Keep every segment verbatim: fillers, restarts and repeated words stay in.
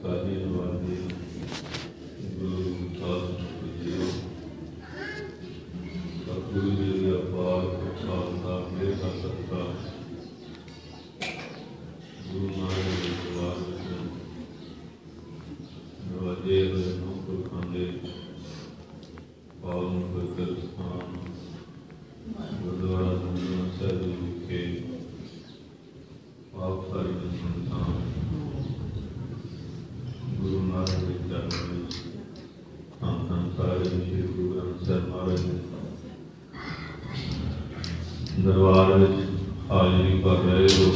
ਸਾਜੀ ਨਵਾਜੀ ਗੁਰੂ ਸਾਹਿਬ ਜੀ ਸਤਿਗੁਰੂ ਜੀ ਦੀ ਅਪਾਰ ਕਿਰਪਾ ਮੇਰੇ ਦਾ ਸਤਿਕਾਰ ਗੁਰੂ ਨਾਨਕ ਦੇ ਦਰਬਾਰ ਵਿੱਚ ਨਵਾਜੇ ਹੋਏ ਨੂੰ ਪੁਰਖਾਂ ਦੇ ਪਾਵਨ ਪਵਿੱਤਰ ਸਥਾਨ ਗੁਰਦੁਆਰਾ ਦਮਦਮਾ ਸਾਹਿਬ ਵਿਖੇ ਆਪ ਸਾਰੀ ਸੰਗਤਾਂ ਗੁਰੂ ਨਾਨਕ ਦੇ ਚਰਨਾਂ ਵਿੱਚ ਧੰਨ ਧੰਨ ਸਾਰੇ ਸ਼੍ਰੀ ਗੁਰੂ ਗ੍ਰੰਥ ਸਾਹਿਬ ਮਹਾਰਾਜ ਦੇ ਦਰਬਾਰ ਵਿੱਚ ਹਾਜ਼ਰੀ ਭਰ ਰਹੇ ਹੋ।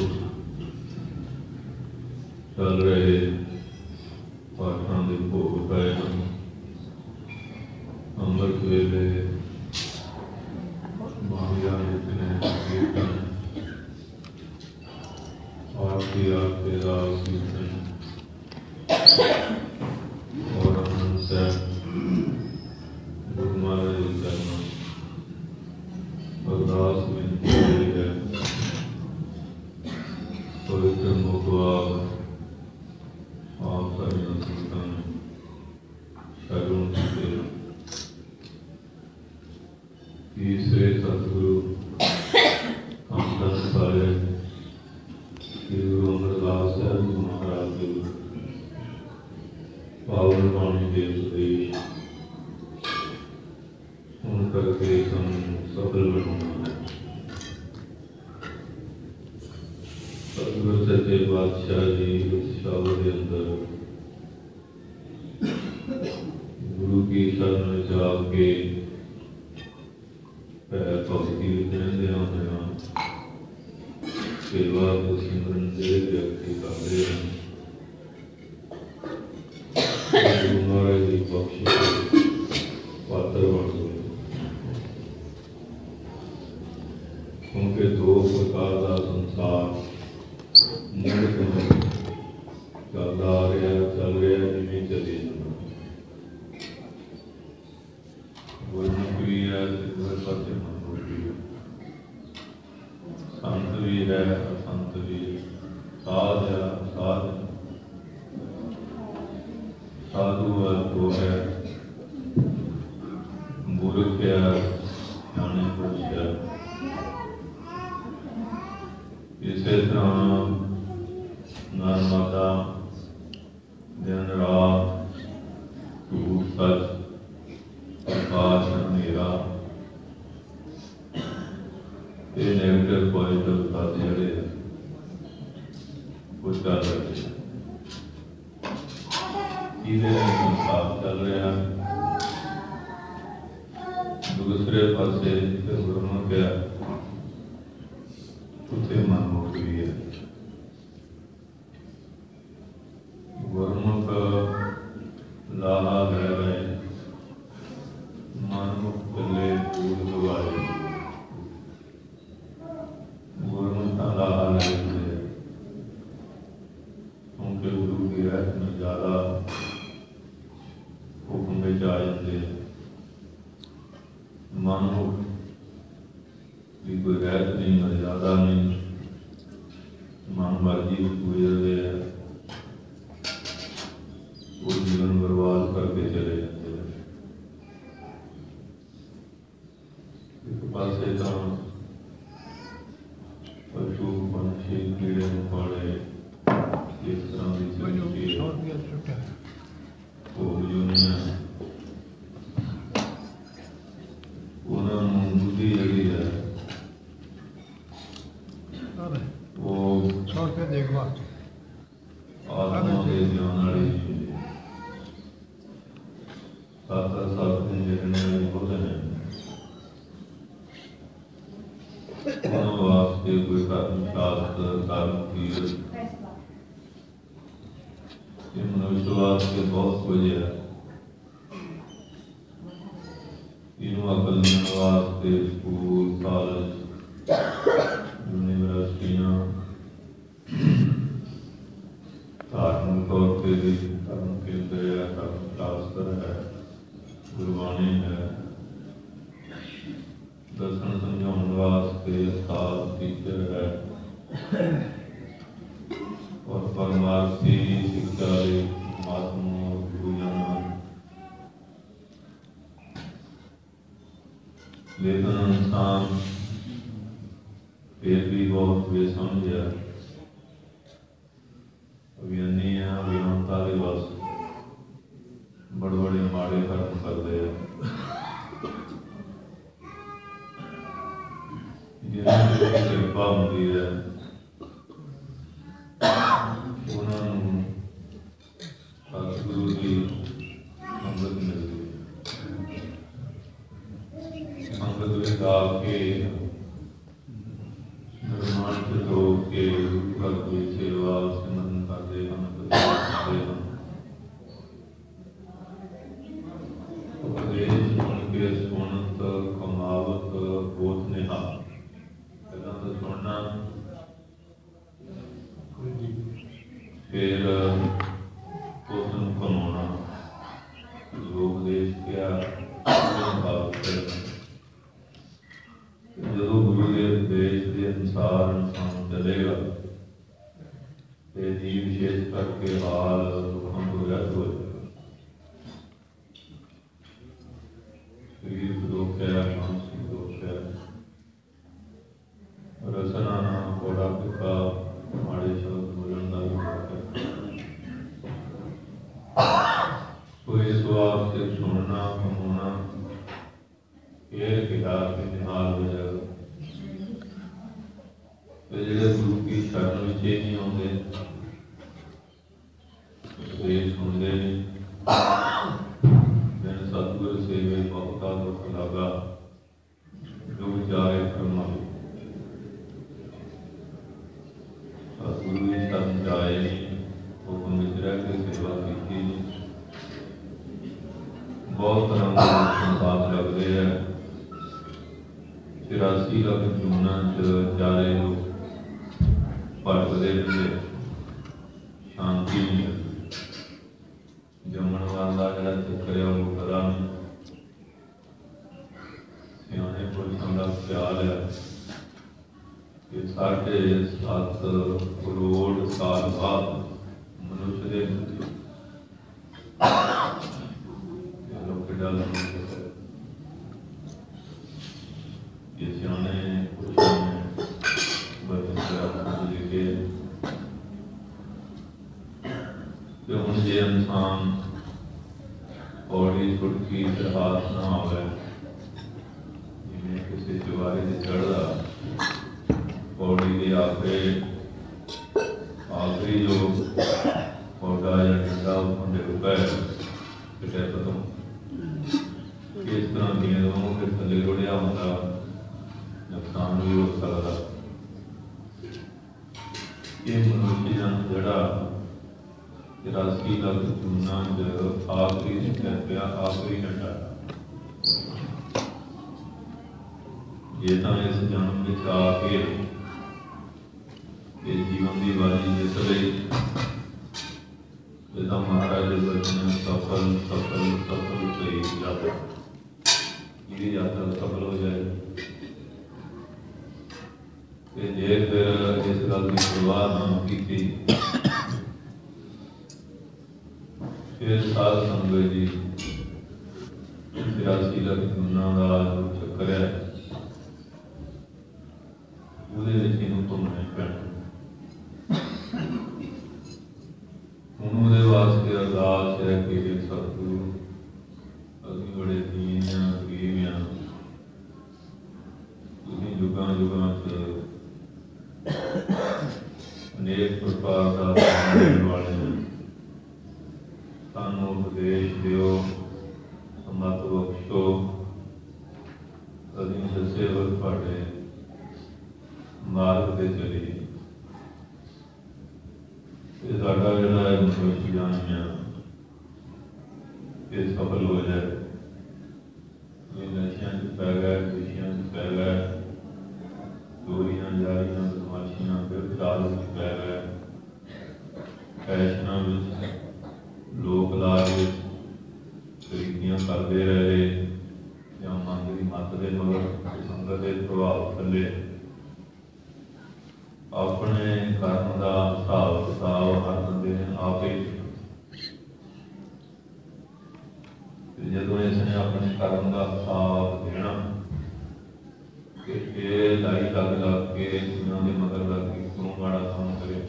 ਚੱਲ ਰਹੇ ਪਾਠਾਂ ਦੇ ਭੋਗ ਪਏ ਹਨ। ਅੰਮ੍ਰਿਤ ਵੇਲੇ ਬਾਣੀਆਂ ਨਿਤਨੇ ਕੀਰਤਨ ਆਰਤੀ ਆਰਤੀ ਰਾਗ ਕੀਰਤਨ और आनंद ਸਾਹਿਬ ਗੁਰੂ ਮਹਾਰਾਜ ਦੇ ਚਰਨਾਂ ਅਰਦਾਸ ਬੇਨਤੀ ਹੋਈ ਹੈ। ਪਵਿੱਤਰ ਮੁਖਵਾਕ ਆਪ ਸਾਰੀਆਂ ਸੰਗਤਾਂ ਨੂੰ ਸ਼ਰਨ ਦੇ ਤੀਸਰੇ ਸਤਿਗੁਰੂ ਅੰਮ੍ਰਿਤ ਸਾਰੇ ਸ੍ਰੀ ਗੁਰੂ ਅਮਰਦਾਸ ਸਾਹਿਬ ਜੀ ਮਹਾਰਾਜ ਦੇ ਪਾਵਨ ਬਾਣੀ ਦੇ ਉਪਦੇਸ਼ ਹੁਣ ਕਰਕੇ ਸਾਨੂੰ ਸਫਲ ਬਣਾਉਣਾ ਹੈ। ਸਤਿਗੁਰੂ ਸੱਚੇ ਪਾਤਸ਼ਾਹ ਜੀ ਇਸ ਸ਼ਬਦ ਦੇ ਅੰਦਰ ਗੁਰੂ ਕੀ ਸ਼ਰਨ ਵਿੱਚ ਆ ਕੇ ਪੈਰ ਭਗਤੀ ਵਿੱਚ ਰਹਿੰਦੇ ਹੋਇਆਂ ਸੇਵਾ ਤੇ ਸਿਮਰਨ ਦੇ ਵਿਅਕਤੀ ਕਰਦੇ ਹਨ। ਗੁਰੂ ਮਹਾਰਾਜ ਦੀ ਬਖਸ਼ਿਸ਼ ਪਾਤਰ ਬਣ ਗਏ ਕਿਉਂਕਿ ਦੋ ਪ੍ਰਕਾਰ ਦਾ ਸੰਸਾਰ ਮੁੱਢ ਤੋਂ ਚੱਲਦਾ ਆ ਰਿਹਾ ਚੱਲ ਰਿਹਾ ਜਿਵੇਂ ਚੱਲੇ ਜਾਂਦਾ। ਗੁਰਮੁਖ ਵੀ ਹੈ ਗੁਰ ਪਾਸੇ ਮਨੁੱਖ ਵੀ ਹੈ, ਸੰਤ ਵੀ ਹੈ ਅਸੰਤ ਵੀ, ਸਾਧ ਹੈ ਅਸਾਧ ਹੈ, ਸਾਧੂ ਹੈ ਉਹ ਹੈ, ਮੂਰਖ ਹੈ ਜਾਣੇ ਪੁਰਸ਼ ਹੈ। ਇਸੇ ਤਰ੍ਹਾਂ ਨਰ ਮਾਤਾ ਦਿਨ ਰਾਤ ਝੂਠ ਸੱਚ ਪ੍ਰਕਾਸ਼ ਹਨੇਰਾ ਇਹ ਨੈਗੇਟਿਵ ਪੋਜ਼ਿਟਿਵ ਤੱਤ ਜਿਹੜੇ ਕੁਝ ਕਰ ਰਹੇ ਇਹਦੇ ਨਾਲ ਸੰਸਾਰ ਚੱਲ ਰਿਹਾ। ਦੂਸਰੇ ਪਾਸੇ ਜਿੱਥੇ ਗੁਰਮੁਖ ਹੈ ਉੱਥੇ ਮਨਮੁਖ ਵੀ ਹੈ। ਗੁਰਮੁਖ ਲਾਹਾ ਲੈ ਰਹੇ, ਮਨਮੁਖ ਕੱਲੇ ਦੂਰ ਗਵਾਏ। ਗੁਰਮੁਖ ਦਾ ਲਾਹਾ ਲੈ ਰਹੇ ਕਿਉਂਕਿ ਗੁਰੂ ਦੀ ਰਹਿਤ ਨੂੰ ਜ਼ਿਆਦਾ ਹੁਕਮ ਵਿੱਚ ਆ ਜਾਂਦੇ। ਮਨਮੁਖ ਦੀ ਕੋਈ ਰਹਿਤ ਨਹੀਂ, ਮਰਿਆਦਾ ਨਹੀਂ, ਮਨ ਮਰਜ਼ੀ ਗੁਜ਼ਰਦੇ ਹੈ, ਉਹ ਜੀਵਨ ਬਰਬਾਦ ਕਰਕੇ ਚਲੇ ਜਾਂਦੇ ਹੈ। ਇੱਕ ਪਾਸੇ ਤਾਂ ਪਸ਼ੂ ਪੰਛੀ ਕੀੜੇ ਮਕੌੜੇ ਇਸ ਤਰ੍ਹਾਂ ਦੀ ਸ੍ਰਿਸ਼ਟੀ ਉਹ ਜੁਨੀਆਂ ਉਹਨਾਂ ਨੂੰ ਬੁੱਧੀ ਜਿਹੜੀ ਹੈ ਉਹ ਸੌ ਰੁਪਏ ਦੇਖਵਾ ਆਤਮਾ ਦੇ ਗਿਆਨ ਵਾਲੀ ਸੱਤ ਸੱਤ ਦੇ ਜਿਹੜੇ ਬੋਲਦੇ ਨੇ ਉਹਨਾਂ ਵਾਸਤੇ ਕੋਈ ਕਰਮ ਸ਼ਾਸਤਰ ਕਰਮ ਕੀਰਤ ਇਹ ਮਨੁੱਖ ਵਾਸਤੇ ਬਹੁਤ ਕੁਝ ਹੈ। ਇਹਨੂੰ ਅਕਲ ਦੇਣ ਵਾਸਤੇ ਸਕੂਲ ਕਾਲਜ ਯੂਨੀਵਰਸਿਟੀਆਂ ਧਾਰਮਿਕ ਤੌਰ ਤੇ ਵੀ ਧਰਮ ਕੇਂਦਰ ਹੈ, ਧਰਮ ਸ਼ਾਸਤਰ ਹੈ, ਗੁਰਬਾਣੀ ਹੈ, ਦਰਸ਼ਨ ਸਮਝਾਉਣ ਵਾਸਤੇ ਉਸਤਾਦ ਟੀਚਰ ਹੈ ਔਰ ਪਰਮਾਰਥੀ ਸਿੱਖਿਆ ਦੇ लेकिन इंसान फिर भी बहुत बेसमझ है, अभियानी है, अभियंता के बस बड़े बड़े माड़े कर्म करते हैं। जिन्हें कृपा होती है उन्होंने सतगुरु की संगत मिलती है। संगत में आके निर्माण से लोग के घर की सेवा सिमरन करते हैं, करते हैं। उपदेश सुन के सुनत कमावत बोध नेहा, पहला तो सुनना फिर उसको कमाना, जो उपदेश किया जो गुरु के उपदेश के अनुसार इंसान चलेगा तो जीव विशेष करके हाल दुखों को व्यर्थ हो जाएगा। शरीर दुख है, मानसिक दुख है, रसना ना घोड़ा पिका माड़े शब्द बोलन का भी दुख है। तो इस वास्ते सुनना कमाना फिर किया कि निहाल हो जाएगा। तो जो गुरु की शरण में नहीं आते, उपदेश सुनते नहीं, मैंने सतगुरु सेवे भगता दुख लगा जो जाए कर्मा। सतगुरु की शरण जाए नहीं, हुक्म विच रह के सेवा की नहीं। बहुत तरह के संसार लगते हैं, तिरासी लख जूना चारे लोग भटकते रहते, शांति नहीं मिलती। जमन वाला जरा चक्कर है वो पता नहीं। सियाने पुरुषों का ख्याल है कि साढ़े सत्त करोड़ साल बाद मनुष्य के लोग डल ये सियाने पुरुषों ने लिखे कि हम ये इंसान पौड़ी छुटकी हाथ ना आवे, जिन्हें किसी चुबारे से चढ़ता पौड़ी के आखिरी आखिरी जो पौधा या डंडा उसमें डिग पाए किटे पतों इस तरह दिए दोनों के थले रुड़िया होता नुकसान भी हो सकता। ये मनुष्य जड़ा तिरासी लख जूना आखिरी कहते आखिरी घंटा ये तो इस जन्म में आके जीवन की बाजी जिस जो महाराज बचन सफल सफल सफल सही यात्रा ये यात्रा सफल हो जाए। जे फिर इस गल की परवाह ना की फिर साध संगत जी तिरासी लख जूना का जो चक्कर है वो घूमना पैना। हूँ वो वास्ते अरदास है कि सतगुरु अभी बड़े दीन हाँ गरीब हाँ, तुसीं युगां युगां च अनेक प्रकार का देने वाले हैं, सानू उपदेश दिओ, समत बख्शो, असीं दसे वक्त तुहाडे मार्ग ते चलीए। ये साडा जिहड़ा मनुष्य जान है ये सफल हो जाए। ये नशियां च पै गए, खुशियां च पै गए, चोरियां जारियां बदमाशियां व्यभिचार विच पै गए, फैशनां विच लोक लाज विच गरीबियां करते रहे या मन की मत के मगर संगत के प्रभाव थले अपने कर्म का हिसाब किताब हर बंदे ने आप ही जो इसने अपने कर्म का हिसाब देना लग लग के उन्होंने मगर लग के क्यों माड़ा काम करे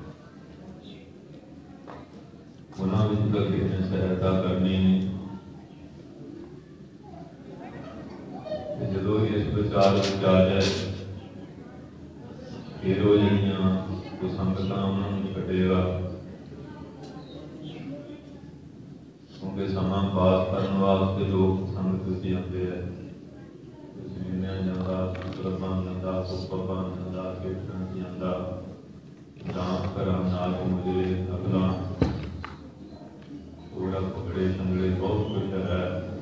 उन्होंने तो किसी ने सहायता करनी नहीं। जो इस विचार विच आ जाए फिर वो जड़ियाँ वो संगत उन्होंने छड़ेगा क्योंकि समा पास करने वास्ते लोग संगत विच आते हैं जाता सुरबान जाता सुपबान जाता कीर्तन जाता डांस करा नाल मुझे अगला पूरा पकड़े संगड़े बहुत कुछ है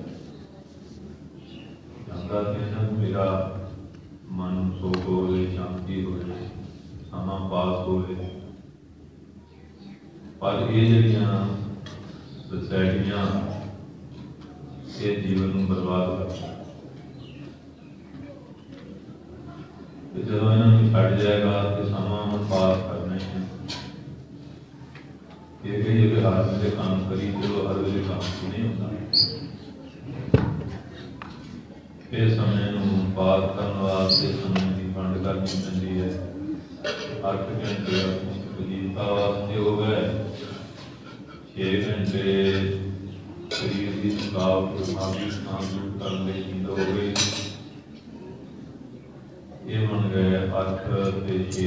जाता कहना मेरा मन सुख होवे शांति होवे समा पास होवे पर ये जड़ियां सोसाइटियां ये जीवन को बर्बाद करती जो इन्होंने छड़ जाएगा तो समा पास करने ये हर वे काम करी जो हर वे काम नहीं होता फिर समय पास करने वास्ते समय की फंड करनी पैंती है अठ घंटे वजीफा वास्ते हो गए छे घंटे शरीर की थकावट दिमागी थकान दूर करने की हो गई ये बन गए अठ ते छे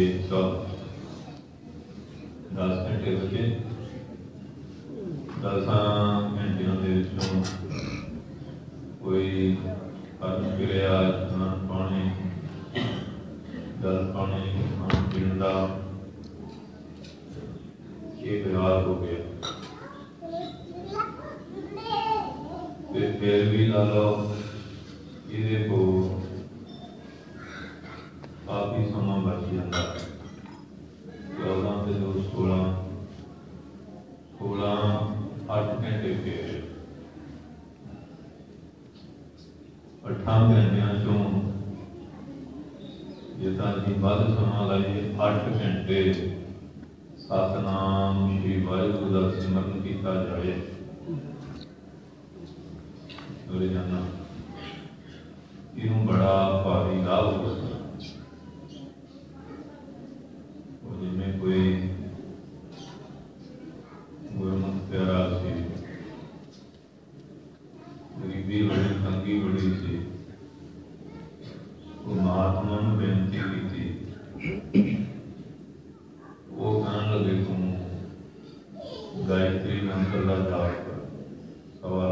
दस घंटे बचे दस घंटियों के कोई कर्म क्रिया स्नान पानी जल पानी खान पीन का ये विवाद हो गया फिर भी ला लो ये को काफी समा बच जाता चौदह से दो सोलह सोलह अठ घंटे फिर अठां घंटिया चो जिदा जी वध समा लाइए अठ घंटे सतनाम श्री वाहिगुरू का सिमरन किया जाए रोजाना इनू बड़ा भारी लाभ होगा जिनमें कोई गुरमुख प्यारा सी गरीबी बड़ी तंगी बड़ी सी वो महात्मा ने बेनती की थी वो कहने लगे तुम गायत्री मंत्र का जाप कर सवा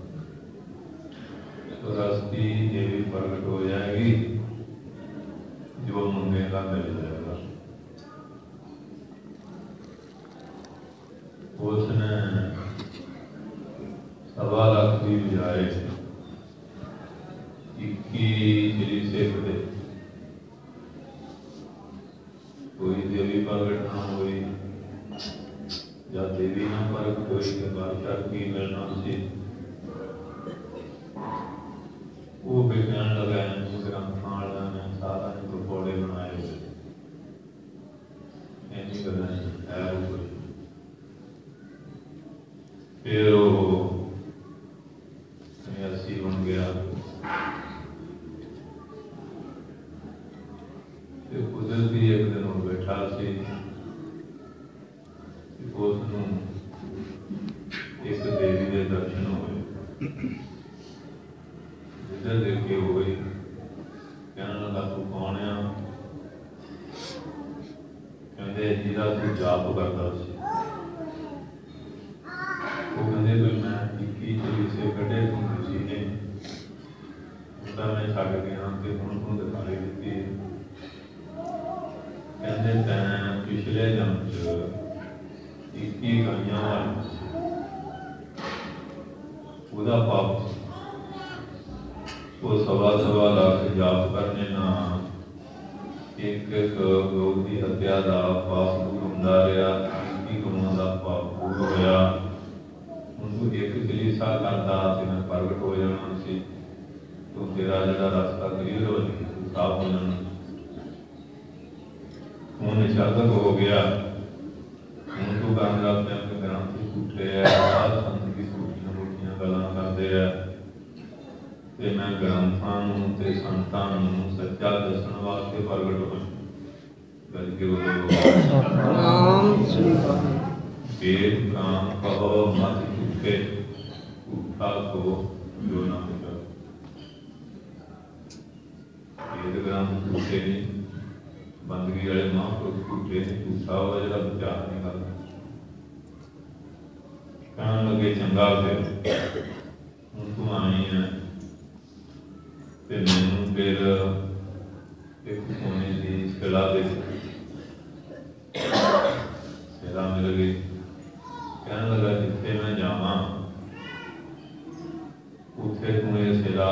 तो रास्ती देवी प्रकट हो जाएगी जो मंगेगा मिल जाएगा। उसने सवा लाख की बजाय इक्की श्री सिख दे कोई देवी प्रगट ना हुई या देवी ना प्रगट हुई तो बादशाह की मिलना सी वो भी कहने लगा ग्रंथ वाला ने सारा ने पकौड़े बनाए हुए ऐसी करना है वो फिर वो सन्यासी बन गया कुदरती एक दिन वो बैठा सी उसनू एक देवी के दर्शन हुए जिधर देखे हुए कहने लगा तू कौन आ कहते जिहदा तू जाप करता सी वो कहते कोई मैं इक्की चली से कटे तू खुशी ने उनका मैं छड़ गया कि हूँ तू दिखाई दी कहते तैं पिछले जन्म च इक्की गाइयां वाल ਉਹਦਾ पाप वो सवा सवा लाख जाप करने ना एक एक लोग की हत्या का पाप दूर होता रहा इक्की गुणों का पाप दूर होया उनको एक कलीसा करता मैं प्रगट हो जाना सी तो तेरा जरा रास्ता क्लीयर हो जाए साफ हो जाना हूँ निशादक हो गया हूँ तो कहने लग पिया कि ग्रंथ झूठे है संत की झूठियां मूठियां गल्लां करते हैं ते मैं ग्रंथां ਨੂੰ ਤੇ ਸੰਤਾਂ ਨੂੰ ਸੱਚਾ ਦੱਸਣ ਵਾਸਤੇ ਪ੍ਰਗਟ ਹੋਏ। ਗੱਲ ਕਿ ਨਾਮ ਸ੍ਰੀ ਵਾਹਿਗੁਰੂ। ਵੇਦ ਕਾਮ ਕਹੋ ਮਤ ਝੂਠੇ, ਝੂਠਾ ਕੋ ਜੋ ਨਾ ਬਚਾਓ। ਵੇਦ ਗ੍ਰੰਥ ਝੂਠੇ ਨੇ, ਬੰਦਗੀ ਵਾਲੇ ਮਹਾਂਪੁਰਖ ਝੂਠੇ ਨੇ, ਝੂਠਾ ਉਹ ਜਿਹੜਾ ਵਿਚਾਰ ਨਹੀਂ ਕਰਦਾ। ਕਹਿਣ ਲੱਗੇ ਚੰਗਾ ਫਿਰ ਹੁਣ ਤੂੰ ਆਈ ਹੈ ਤੇ ਮੈਨੂੰ ਫਿਰ ਇੱਕ ਸੋਨੇ ਦੀ ਸਿਲਾ ਦੇ ਸਿਲਾ ਮਿਲ ਗਈ। ਕਹਿਣ ਲੱਗਾ ਜਿੱਥੇ ਮੈਂ ਜਾਵਾਂ ਉੱਥੇ ਤੂੰ ਇਹ ਸਿਲਾ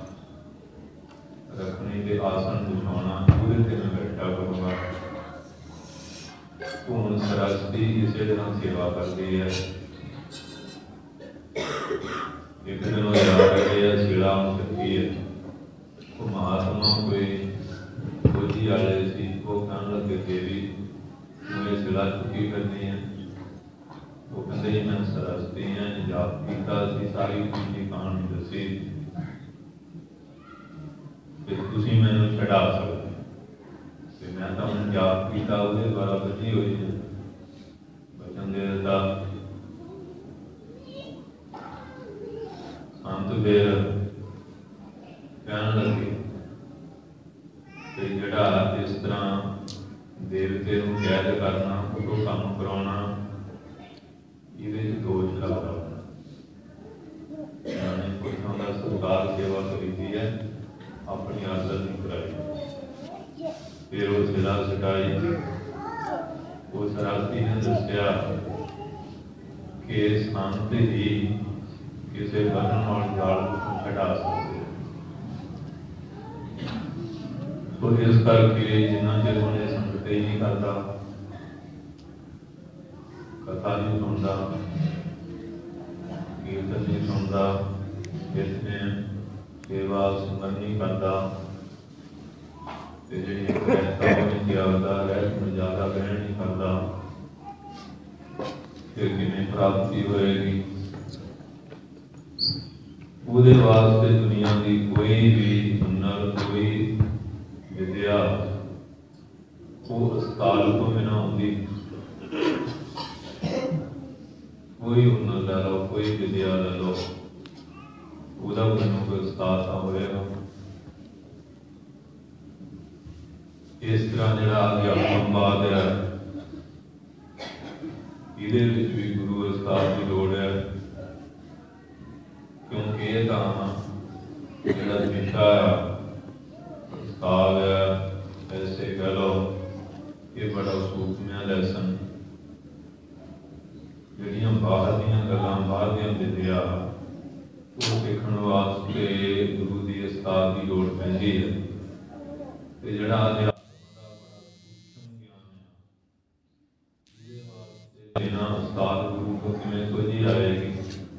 ਰੱਖਣੀ ਤੇ ਆਸਣ ਵਿਛਾਉਣਾ, ਉਹਦੇ ਤੇ ਮੈਂ ਬੈਠਾ ਕਰੂੰਗਾ। ਤੂੰ ਹੁਣ ਸਰਸਤੀ ਇਸੇ ਤਰ੍ਹਾਂ ਸੇਵਾ ਕਰਦੀ ਹੈ। ਇੱਕ ਦਿਨ ਉਹ ਯਾਦ ਕਰਿਆ ਸਿਲਾ ਚੱਕੀ ਹੈ। ਉਹ ਮਹਾਤਮਾ ਕੋਈ ਫੌਜੀ ਵਾਲੇ ਸੀ, ਉਹ ਕਹਿਣ ਲੱਗੇ ਦੇਵੀ ਤੂੰ ਇਹ ਸਿਲਾ ਚੁੱਕੀ ਕਰਨੀ ਹੈ। ਉਹ ਕਹਿੰਦੇ ਜੀ ਮੈਂ ਸਰਸਤੀ ਹਾਂ, ਜਾਪ ਕੀਤਾ ਸੀ, ਸਾਰੀ ਚੀਜ਼ ਕਹਾਣੀ ਦੱਸੀ ਤੇ ਤੁਸੀਂ ਮੈਨੂੰ ਛਡਾ ਸਕਦੇ ਤੇ ਮੈਂ ਤਾਂ ਹੁਣ ਜਾਪ ਕੀਤਾ, ਉਹਦੇ ਦੁਆਰਾ ਬਚੀ ਹੋਈ ਹੈ। ਬਚਨ ਦੇ ਦਿੱਤਾ। ਅੰਤ ਫਿਰ ਕਹਿਣ ਲੱਗੇ ਕਿ ਜਿਹੜਾ ਇਸ ਤਰ੍ਹਾਂ ਦੇਵਤੇ ਨੂੰ ਕੈਦ ਕਰਨਾ, ਉਹ ਕੰਮ ਕਰਾਉਣਾ, ਇਹਦੇ ਚ ਦੋਸ਼ ਲੱਗਦਾ। ਨਾਨਕ ਪੁਰਖਾਂ ਦਾ ਸਤਿਕਾਰ ਸੇਵਾ ਕਰੀਦੀ ਹੈ, ਆਪਣੀ ਆਦਤ ਨਹੀਂ ਕਰਾਈ। ਫਿਰ ਉਹ ਸਿਲਾ ਸਟਾਈ। ਉਹ ਸਰਾਸਤੀ ਨੇ ਦੱਸਿਆ ਕਿ ਸੰਤ ਹੀ ਕਿਸੇ ਬੰਨ੍ਹਣ ਵਾਲੇ ਜਾਲ ਨੂੰ ਛਡਾ ਸਕਦੇ। ਸੋ ਇਸ ਕਰਕੇ ਜਿੰਨਾ ਚਿਰ ਉਹਨੇ ਸੰਗਤ ਹੀ ਨਹੀਂ ਕਰਦਾ, ਕਥਾ ਨਹੀਂ ਸੁਣਦਾ, ਕੀਰਤਨ ਨਹੀਂ ਸੁਣਦਾ, ਇਸਨੇ ਸੇਵਾ ਸਿਮਰਨ ਨਹੀਂ ਕਰਦਾ ਤੇ ਜਿਹੜੀ ਰਹਿਤਾ ਉਹਨੇ ਤਿਆਗਦਾ, ਰਹਿਤ ਨੂੰ ਜ਼ਿਆਦਾ ਗ੍ਰਹਿਣ ਨਹੀਂ ਕਰਦਾ, ਫਿਰ ਕਿਵੇਂ ਪ੍ਰਾਪਤੀ ਹੋਏਗੀ? ਉਹਦੇ ਵਾਸਤੇ ਦੁਨੀਆ ਦੀ ਕੋਈ ਵੀ ਹੁਨਰ, ਕੋਈ ਵਿਦਿਆ ਉਹ ਅਸਤਾਲ ਤੋਂ ਬਿਨਾਂ ਆਉਂਦੀ। ਕੋਈ ਹੁਨਰ ਲੈ ਲਓ, ਕੋਈ ਵਿਦਿਆ ਲੈ ਲਓ, ਉਹਦਾ ਮੈਨੂੰ ਕੋਈ ਉਸਤਾਦ ਤਾਂ ਹੋਏਗਾ। ਇਸ ਤਰ੍ਹਾਂ ਜਿਹੜਾ ਅਧਿਆਤਮਵਾਦ ਹੈ, ਇਹਦੇ ਵਿੱਚ ਵੀ ਗੁਰੂ ਉਸਤਾਦ ਦੀ ਲੋੜ ਹੈ, ਕਿਉਂਕਿ ਇਹ ਤਾਂ ਜਿਹੜਾ ਵਿਸ਼ਾ ਉਸਤਾਦ ਹੈ, ਐਸੇ ਕਹਿ ਲਓ, ਇਹ ਬੜਾ ਸੂਖਮ ਲੈਸਨ। ਜਿਹੜੀਆਂ ਬਾਹਰ ਦੀਆਂ ਗੱਲਾਂ, ਬਾਹਰ ਦੀਆਂ ਵਿਦਿਆ, ਉਹ ਸਿੱਖਣ ਵਾਸਤੇ ਗੁਰੂ ਦੀ ਉਸਤਾਦ ਦੀ ਲੋੜ ਪੈਂਦੀ ਹੈ। ਤੇ ਜਿਹੜਾ ਅਧਿਆਤਮ ਦਾ ਬੜਾ ਸੂਖਮ ਗਿਆਨ ਹੈ, ਇਹਦੇ ਵਾਸਤੇ ਬਿਨਾਂ ਉਸਤਾਦ ਗੁਰੂ ਤੋਂ ਕਿਵੇਂ ਸੋਝੀ ਆਏਗੀ?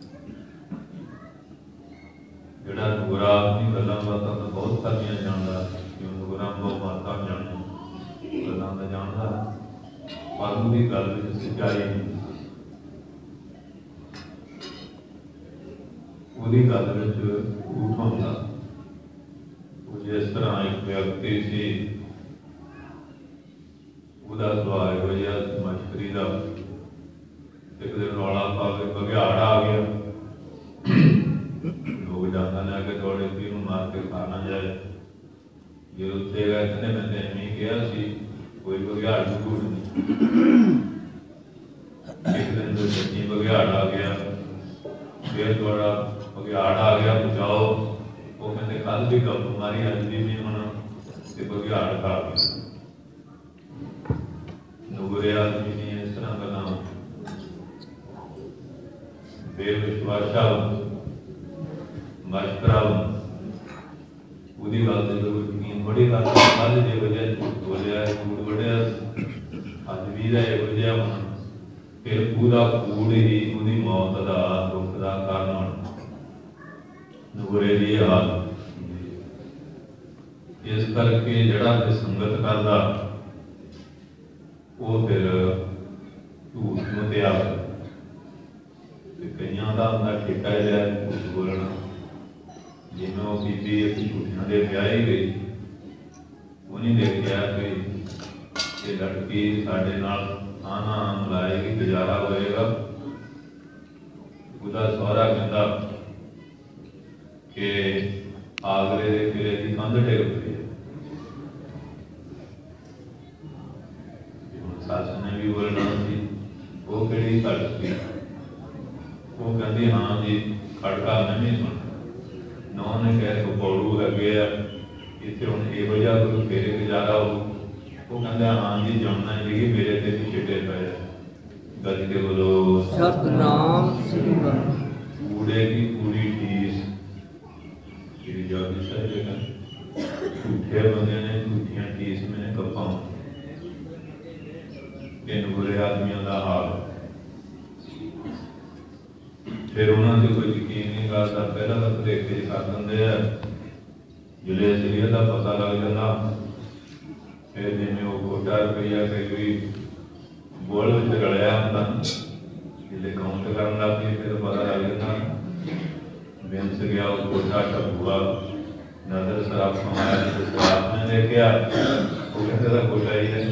ਜਿਹੜਾ ਗੋਰਾ ਆਪਣੀ ਗੱਲਾਂ ਬਾਤਾਂ ਤਾਂ ਬਹੁਤ ਸਾਰੀਆਂ ਜਾਣਦਾ, ਕਿਉਂ ਗੋਰਾ ਬਹੁਤ ਬਾਤਾਂ ਜਾਣੇ ਗੱਲਾਂ ਤਾਂ ਜਾਣਦਾ, ਪਰ ਉਹਦੀ ਗੱਲ ਵਿੱਚ ਸੱਚਾਈ ਨਹੀਂ, ਉਹਦੀ ਗੱਲ ਵਿੱਚ ਝੂਠ ਹੁੰਦਾ। ਉਹ ਜਿਸ ਤਰ੍ਹਾਂ ਇੱਕ ਵਿਅਕਤੀ ਸੀ, ਉਹਦਾ ਸੁਭਾਅ ਇਹੋ ਜਿਹਾ ਮਸ਼ਕਰੀ ਦਾ। ਇੱਕ ਦਿਨ ਰੌਲਾ ਪਾ ਕੇ ਬਘਿਆੜ ਆ ਗਿਆ। ਲੋਕ ਜਾਂਦਾ ਲੈ ਕੇ ਦੌੜੇ ਸੀ ਉਹਨੂੰ ਮਾਰ ਕੇ ਖਾ ਨਾ ਜਾਏ। ਜੇ ਉੱਥੇ ਗਏ ਕਹਿੰਦੇ ਮੈਂ ਤਾਂ ਐਵੇਂ ਕਿਹਾ ਸੀ, ਕੋਈ ਬਘਿਆੜ ਝੂਠ ਨਹੀਂ। ਇੱਕ ਦਿਨ ਦੋ ਸੱਚੀ ਬਘਿਆੜ ਆ ਗਿਆ, ਫਿਰ ਦੌੜਾ ਬਘਿਆੜ ਆ ਗਿਆ, ਬਚਾਓ। ਉਹ ਕਹਿੰਦੇ ਕੱਲ ਵੀ ਗੱਪ ਮਾਰੀ, ਅੱਜ ਵੀ ਨਹੀਂ ਹੁਣ, ਤੇ ਬਘਿਆੜ ਖਾ ਗਿਆ। ਨੁਗਰੇ ਆਦਮੀ ਨੇ ਇਸ ਤਰ੍ਹਾਂ ਗੱਲਾਂ ਬੇਵਿਸ਼ਵਾਸਾ ਮਸ਼ਕਰਾ ਉਹਦੀ ਗੱਲ ਤੇ ਲੋਕ ਯਕੀਨ ਬੜੀ ਗੱਲ ਕੱਲ ਜੇ ਵਜ੍ਹਾ ਝੂਠ ਬੋਲਿਆ, ਝੂਠ ਬੜਿਆ, ਅੱਜ ਵੀ ਦਾ ਇਹੋ ਜਿਹਾ ਹੋਣਾ, ਫਿਰ ਉਹਦਾ ਕੂੜ ਹੀ ਉਹਦੀ ਮੌਤ ਦਾ ਦੁੱਖ ਦਾ ਕਾਰਨ ਹੋਣਾ। ਨੁਗਰੇ ਦੀ ਹਾਲਤ ਇਸ ਕਰਕੇ ਜਿਹੜਾ ਤੇ ਸੰਗਤ ਕਰਦਾ ਉਹ ਫਿਰ ਝੂਠ ਨੂੰ ਤਿਆਗ। ਕਈਆਂ ਦਾ ਹੁੰਦਾ ਠੇਕਾ ਜਿਹਾ ਝੂਠ ਬੋਲਣਾ, जिन्हों वो बीबी एक झूठियां दे ब्याही गई, उन्हें देखा कि ये लड़की साढ़े नाल आना मिलाएगी, गुजारा होएगा। उसका सहुरा कहता कि आगरे के किले की कंध टेक पई है। सस ने भी बोलना सी, वो किहड़ी गल सी? वो कहती हाँ जी, खड़का मैं भी सुन। नौ ने कहा कपौड़ू है इतने हम इहो जिहा कोई फेरे गुजारा हो। वो कहता हाँ जी, जाना जी मेरे ते भी छिटे पे गज के बोलो सतनाम श्री वाहिगुरू। कूड़े की पूरी टीस झूठे बंदे ने झूठियां टीस मैंने कपा इन बुरे आदमियों का हाल। फिर उन्होंने कोई यकीन नहीं करता, पहला तो भुलेखे कर देंगे है, जिले असलीयत का पता लग जाता। फिर जिम्मे वो गोटा रुपया कई कोई बोल रलिया होंगे, जिले काउंट कर लग पी फिर पता लग जाता। बिंस गया वो गोटा टपूआ नजर शराब कमाया, शराब ने देखा वो कहते का गोटा ही है।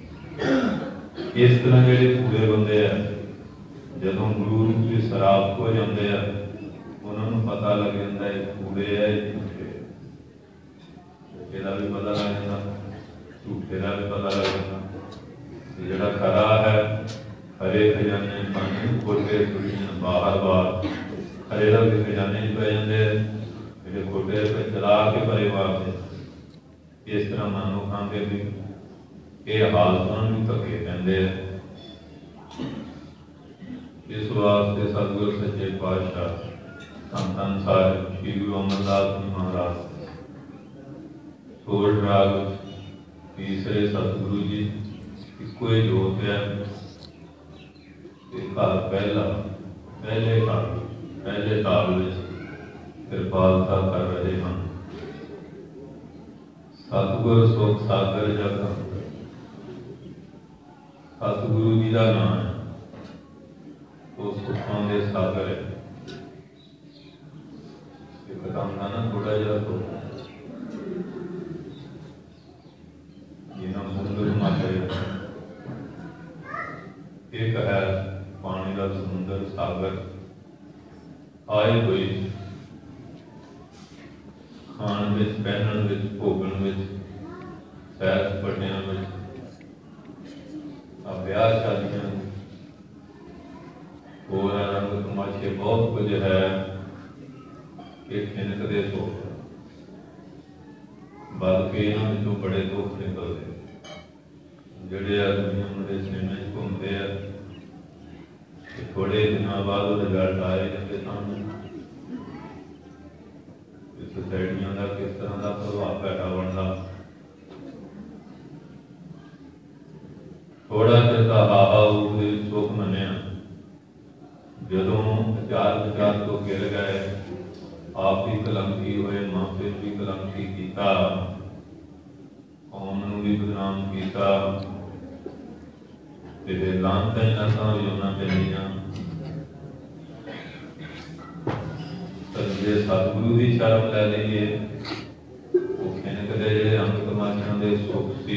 इस तरह जो पूरे बंदे है जो गुरु रूप की शराब हो जाते हैं, उन्होंने पता लग जाता है कूड़े है झूठे। झूठे का भी पता लग जाता, झूठे का भी पता लग जाता। जोड़ा खरा है हरे खजाने पानी खोल के बाहर बाहर खरे का भी खजाने पै जाते हैं, जो खोटे पे चला के परे वास्ते। इस तरह मानो खाते भी ये हाल भी धक्के पैंदे हैं। इस वास्ते सतगुरु सच्चे पातशाह धन धन साहिब श्री गुरु अमरदास जी महाराज सोल राग तीसरे सतगुरु जी इको ही जोत है। घर पहला पहले घर पहले काल कृपालता कर रहे हैं। सतगुरु सुख सागर जग सतगुरु जी का नाम है, तो सुखों के सागर है। काम था ना थोड़ा जहा तो जिन्होंने समुद्र माते एक है पानी का समुद्र सागर आए कोई खाण विच पहनण विच भोगण विच सैर सपाटियां विच ब्याह शादियां और रंग तमाशे बहुत कुछ है कि खिनक दे सो बद के इन्होंने बड़े दुख निकलते जोड़े दुनिया मुझे सिनेमा घूमते हैं। थोड़े दिनों बाद वो रिजल्ट आए जाते सामने सोसाइटियों का किस तरह का प्रभाव पैदा बनता। थोड़ा चिर का हाहा सुख मनिया, जदों विचार विचार तो गिर गए, आप भी कलंकी हुए, मां पिता भी कलंकी किया, कौम नूं भी बदनाम किया, ते लानतां लानतां भी उन्हां ते लईआं। जे सतगुरु की शरण लै लईए, वो खिनक दे जिहड़े अंग तमाशिआं दे सुख सी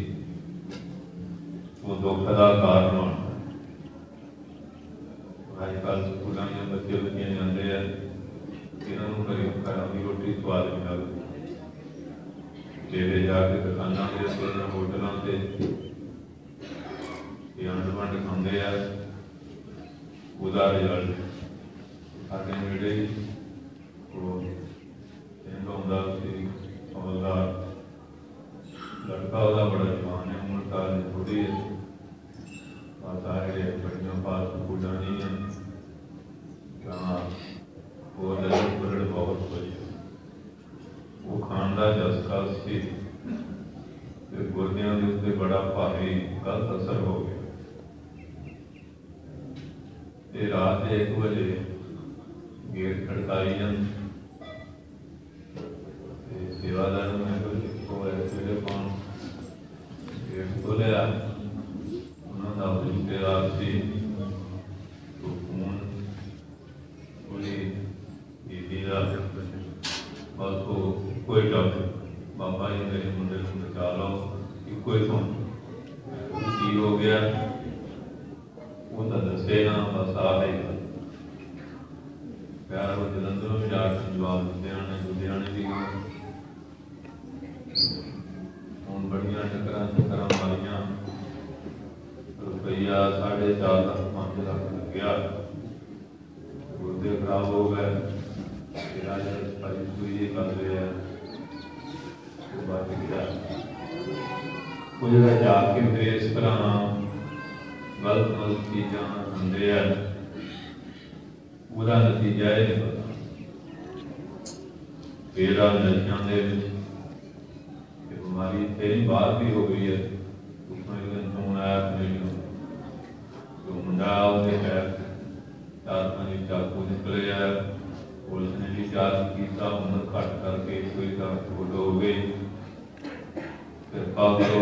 वो दुख का कारण बनता। अजकल स्कूलों में बच्चे बच्चियां जाते हैं, इन्होंने घरों घर की रोटी स्वाद नहीं लगती, जेरे जाके दुकानों से होटलों से अंड वंड खाते हैं। उसका रिजल्ट साढ़े नेड़े लड़का वह बड़ा जवान है, उम्र साल थोड़ी है, सारे बड़िया फास्ट फूडा नहीं है, और ब्लड बहुत बढ़िया वो खान का चस्का सी गुर्दियां के उत्ते बड़ा भारी गलत असर हो गया। रात एक बजे गेट खड़काई जाती, सेवादार मैं वेले पान गेट खोलिया, उन्होंने रिश्तेदार से तो फोन पूरी दीदी का ਉਹ ਤਾਂ ਦੱਸੇ ਨਾ ਬਸ ਆ ਹੀ ਗੱਲ ਪਿਆਰ ਉਹ ਜਲੰਧਰੋਂ ਵੀ ਜਾ ਕੇ ਜਵਾਬ ਦਿੰਦੇ ਹਨ ਲੁਧਿਆਣੇ ਵੀ ਹੁਣ ਬੜੀਆਂ ਟੱਕਰਾਂ ਟੱਕਰਾਂ ਮਾਰੀਆਂ ਰੁਪਈਆ ਸਾਢੇ ਚਾਰ ਲੱਖ ਪੰਜ ਲੱਖ ਲੱਗਿਆ ਗੁਰਦੇ ਖਰਾਬ ਹੋ ਗਏ ਤੇਰਾ ਜਦ ਭਾਈ ਸੂਈ ਕਰ ਰਿਹਾ ਉਹ ਬਾਤ ਗਿਆ ਉਹ ਜਿਹੜਾ ਜਾ ਕੇ ਫਿਰ ਇਸ ਤਰ੍ਹਾਂ ਗਲਤ ਗਲਤ ਚੀਜ਼ਾਂ ਹੁੰਦੇ ਆ ਉਹਦਾ ਨਤੀਜਾ ਇਹ ਨਹੀਂ ਪਤਾ ਫਿਰ ਆ ਨਸ਼ਿਆਂ ਦੇ ਵਿੱਚ ਇਹ ਬਿਮਾਰੀ ਤੇਰੀ ਬਾਹਰ ਵੀ ਹੋ ਗਈ ਹੈ ਉਸਨੂੰ ਇੱਕ ਦਿਨ ਫੋਨ ਆਇਆ ਮੈਨੂੰ ਜੋ ਮੁੰਡਾ ਉਹਦੇ ਹੈ ਚਾਰ ਪੰਜ ਚਾਕੂ ਨਿਕਲੇ ਆ ਪੁਲਿਸ ਨੇ ਵੀ ਜਾਂਚ ਕੀਤਾ ਉਮਰ ਘੱਟ ਕਰਕੇ ਕੋਈ ਤਾਂ ਫੋਟੋ ਹੋ ਗਈ ਫਿਰ ਪਾਗਲੋ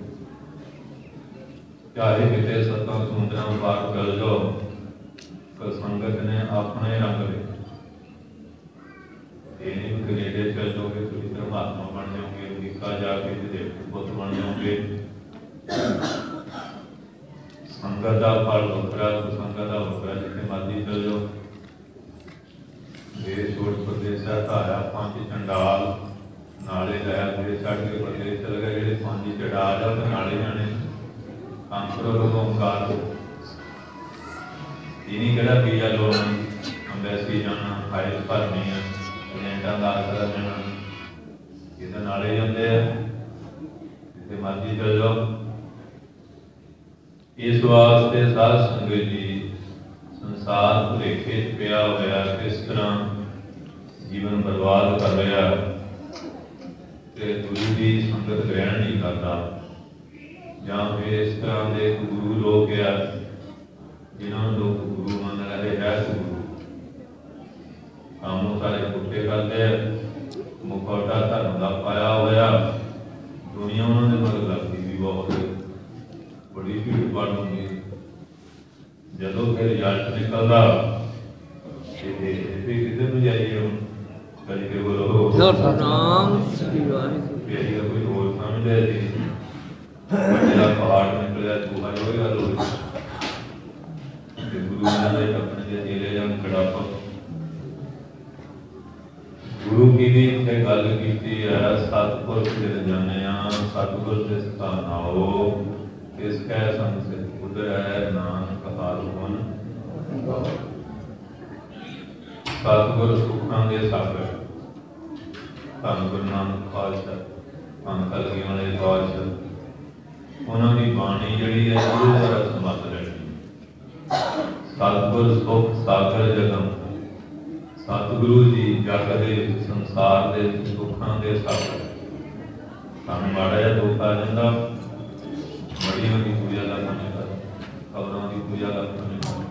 ਚਾਹੇ ਕਿਤੇ ਸੱਤਾਂ ਸਮੁੰਦਰਾਂ ਪਾਰ ਕਰ ਜਾਓ ਪਰ ਸੰਗਤ ਨੇ ਆਪਣੇ ਰੰਗ ਲਏ ਇਹ ਨਹੀਂ ਕਿ ਕੈਨੇਡਾ ਚੱਲ ਜਾਓਗੇ ਤੁਸੀਂ ਪਰਮਾਤਮਾ ਬਣ ਜਾਓਗੇ ਅਮਰੀਕਾ ਜਾ ਕੇ ਤੇ ਪੁੱਤ ਬਣ ਜਾਓਗੇ ਸੰਗਤ ਦਾ ਫਲ ਵੱਖਰਾ ਸੰਗਤ ਦਾ ਵੱਖਰਾ ਜਿੱਥੇ ਮਰਜ਼ੀ ਚੱਲ ਜਾਓ ਦੇਸ਼ ਛੋੜ ਪ੍ਰਦੇਸ਼ ਦਾ ਧਾਇਆ ਪੰਜ ਚੰਡਾਲ ਨਾਲੇ ਲੈ ਜਿਹੜੇ ਛੱਡ ਕੇ ਪ੍ਰਦੇਸ਼ ਚਲ ਗਏ ਜਿਹੜੇ ਪੰਜ ਚੜਾ ਜਾ ਤੇ ਨਾਲੇ ਜਾਣੇ ਅੰਕਰੋ ਲੋਗੋਂ ਓਂਕਾਰ ਇਹ ਨਹੀਂ ਕਿਹੜਾ ਵੀਜ਼ਾ ਲਾਉਣਾ ਅੰਬੈਸੀ ਜਾਣਾ ਫਾਈਲ ਭਰਨੀ ਹੈ ਏਜੰਟਾਂ ਦਾ ਆਸਰਾ ਲੈਣਾ ਇਹਦੇ ਨਾਲੇ ਜਾਂਦੇ ਆ ਜਿੱਥੇ ਮਰਜ਼ੀ ਚੱਲ ਜਾਓ ਇਸ ਵਾਸਤੇ ਸਾਧ ਸੰਗਤ ਜੀ ਸੰਸਾਰ ਭੁਲੇਖੇ ਚ ਪਿਆ ਹੋਇਆ ਕਿਸ ਤਰ੍ਹਾਂ ਜੀਵਨ ਬਰਬਾਦ ਕਰ ਰਿਹਾ ਤੇ ਗੁਰੂ ਦੀ ਸੰਗਤ ਗ੍ਰਹਿਣ ਨਹੀਂ ਕਰਦਾ ਜਾਂ ਫਿਰ ਇਸ ਤਰ੍ਹਾਂ ਦੇ ਗੁਰੂ ਲੋਕ ਆ ਜਿਨ੍ਹਾਂ ਨੂੰ ਲੋਕ ਗੁਰੂ ਮੰਨ ਰਹੇ ਹੈ ਗੁਰੂ ਕੰਮ ਸਾਰੇ ਪੁੱਠੇ ਕਰਦੇ ਮੁਖੌਟਾ ਧਰਮ ਦਾ ਪਾਇਆ ਹੋਇਆ ਦੁਨੀਆ ਉਹਨਾਂ ਦੇ ਮਗਰ ਲੱਗਦੀ ਵੀ ਬਹੁਤ ਬੜੀ ਭੀੜ ਭਾੜ ਹੁੰਦੀ ਜਦੋਂ ਫਿਰ ਰਿਜ਼ਲਟ ਨਿਕਲਦਾ ਤੇ ਕਿਤੇ ਨੂੰ ਜਾਈਏ ਹੁਣ ਕਦੀ ਕੇ ਬੋਲੋ ਸਤਿਨਾਮ ਸ੍ਰੀ ਵਾਹਿਗੁਰੂ ਪਿਆਰੀ ਦਾ ਕੋਈ ਹੋਰ ਸਮਝਦਾ ਸੀ ਜਿਹੜਾ ਪਹਾੜ ਨਿਕਲਿਆ ਦੂਹਾ ਹੋਈ ਗੱਲ ਹੋਈ ਤੇ ਗੁਰੂ ਨੇ ਆਪਣੇ ਦੇ ਜੇਲੇ ਜਾਂ ਖੜਾਪਾ ਗੁਰੂ ਕੀ ਵੀ ਤੇ ਗੱਲ ਕੀਤੀ ਹੈ ਸਤਿਗੁਰ ਦੇ ਜਾਣੇ ਆ ਸਤਿਗੁਰ ਦੇ ਸਥਾਨ ਆਓ ਇਸ ਕੈ ਸੰਸਿਤ ਉਦਰ ਹੈ ਨਾਨਕ ਹਾਰੂ ਮਨ ਸਤਿਗੁਰ ਸੁਖਾਂ ਦੇ ਸਾਗਰ ਧੰਨ ਗੁਰੂ ਨਾਨਕ ਖਾਲਸਾ ਧੰਨ ਕਲਗੀ ਵਾਲੇ ਖਾਲਸਾ ਉਹਨਾਂ ਦੀ ਬਾਣੀ ਜਿਹੜੀ ਹੈ ਉਹ ਬੜਾ ਸਮੱਤ ਰਹਿਣੀ ਸਤਿਗੁਰ ਸੁਖ ਸਾਗਰ ਜਗਮ ਸਤਿਗੁਰੂ ਜੀ ਜਗ ਦੇ ਸੰਸਾਰ ਦੇ ਸੁੱਖਾਂ ਦੇ ਸਾਗਰ ਸਾਨੂੰ ਮਾੜਾ ਜਿਹਾ ਦੁੱਖ ਆ ਜਾਂਦਾ ਬੜੀ ਵੱਡੀ ਪੂਜਾ ਦਾ ਕੰਮ ਹੈ ਖਬਰਾਂ ਦੀ ਪੂਜਾ ਦਾ ਕੰਮ ਹੈ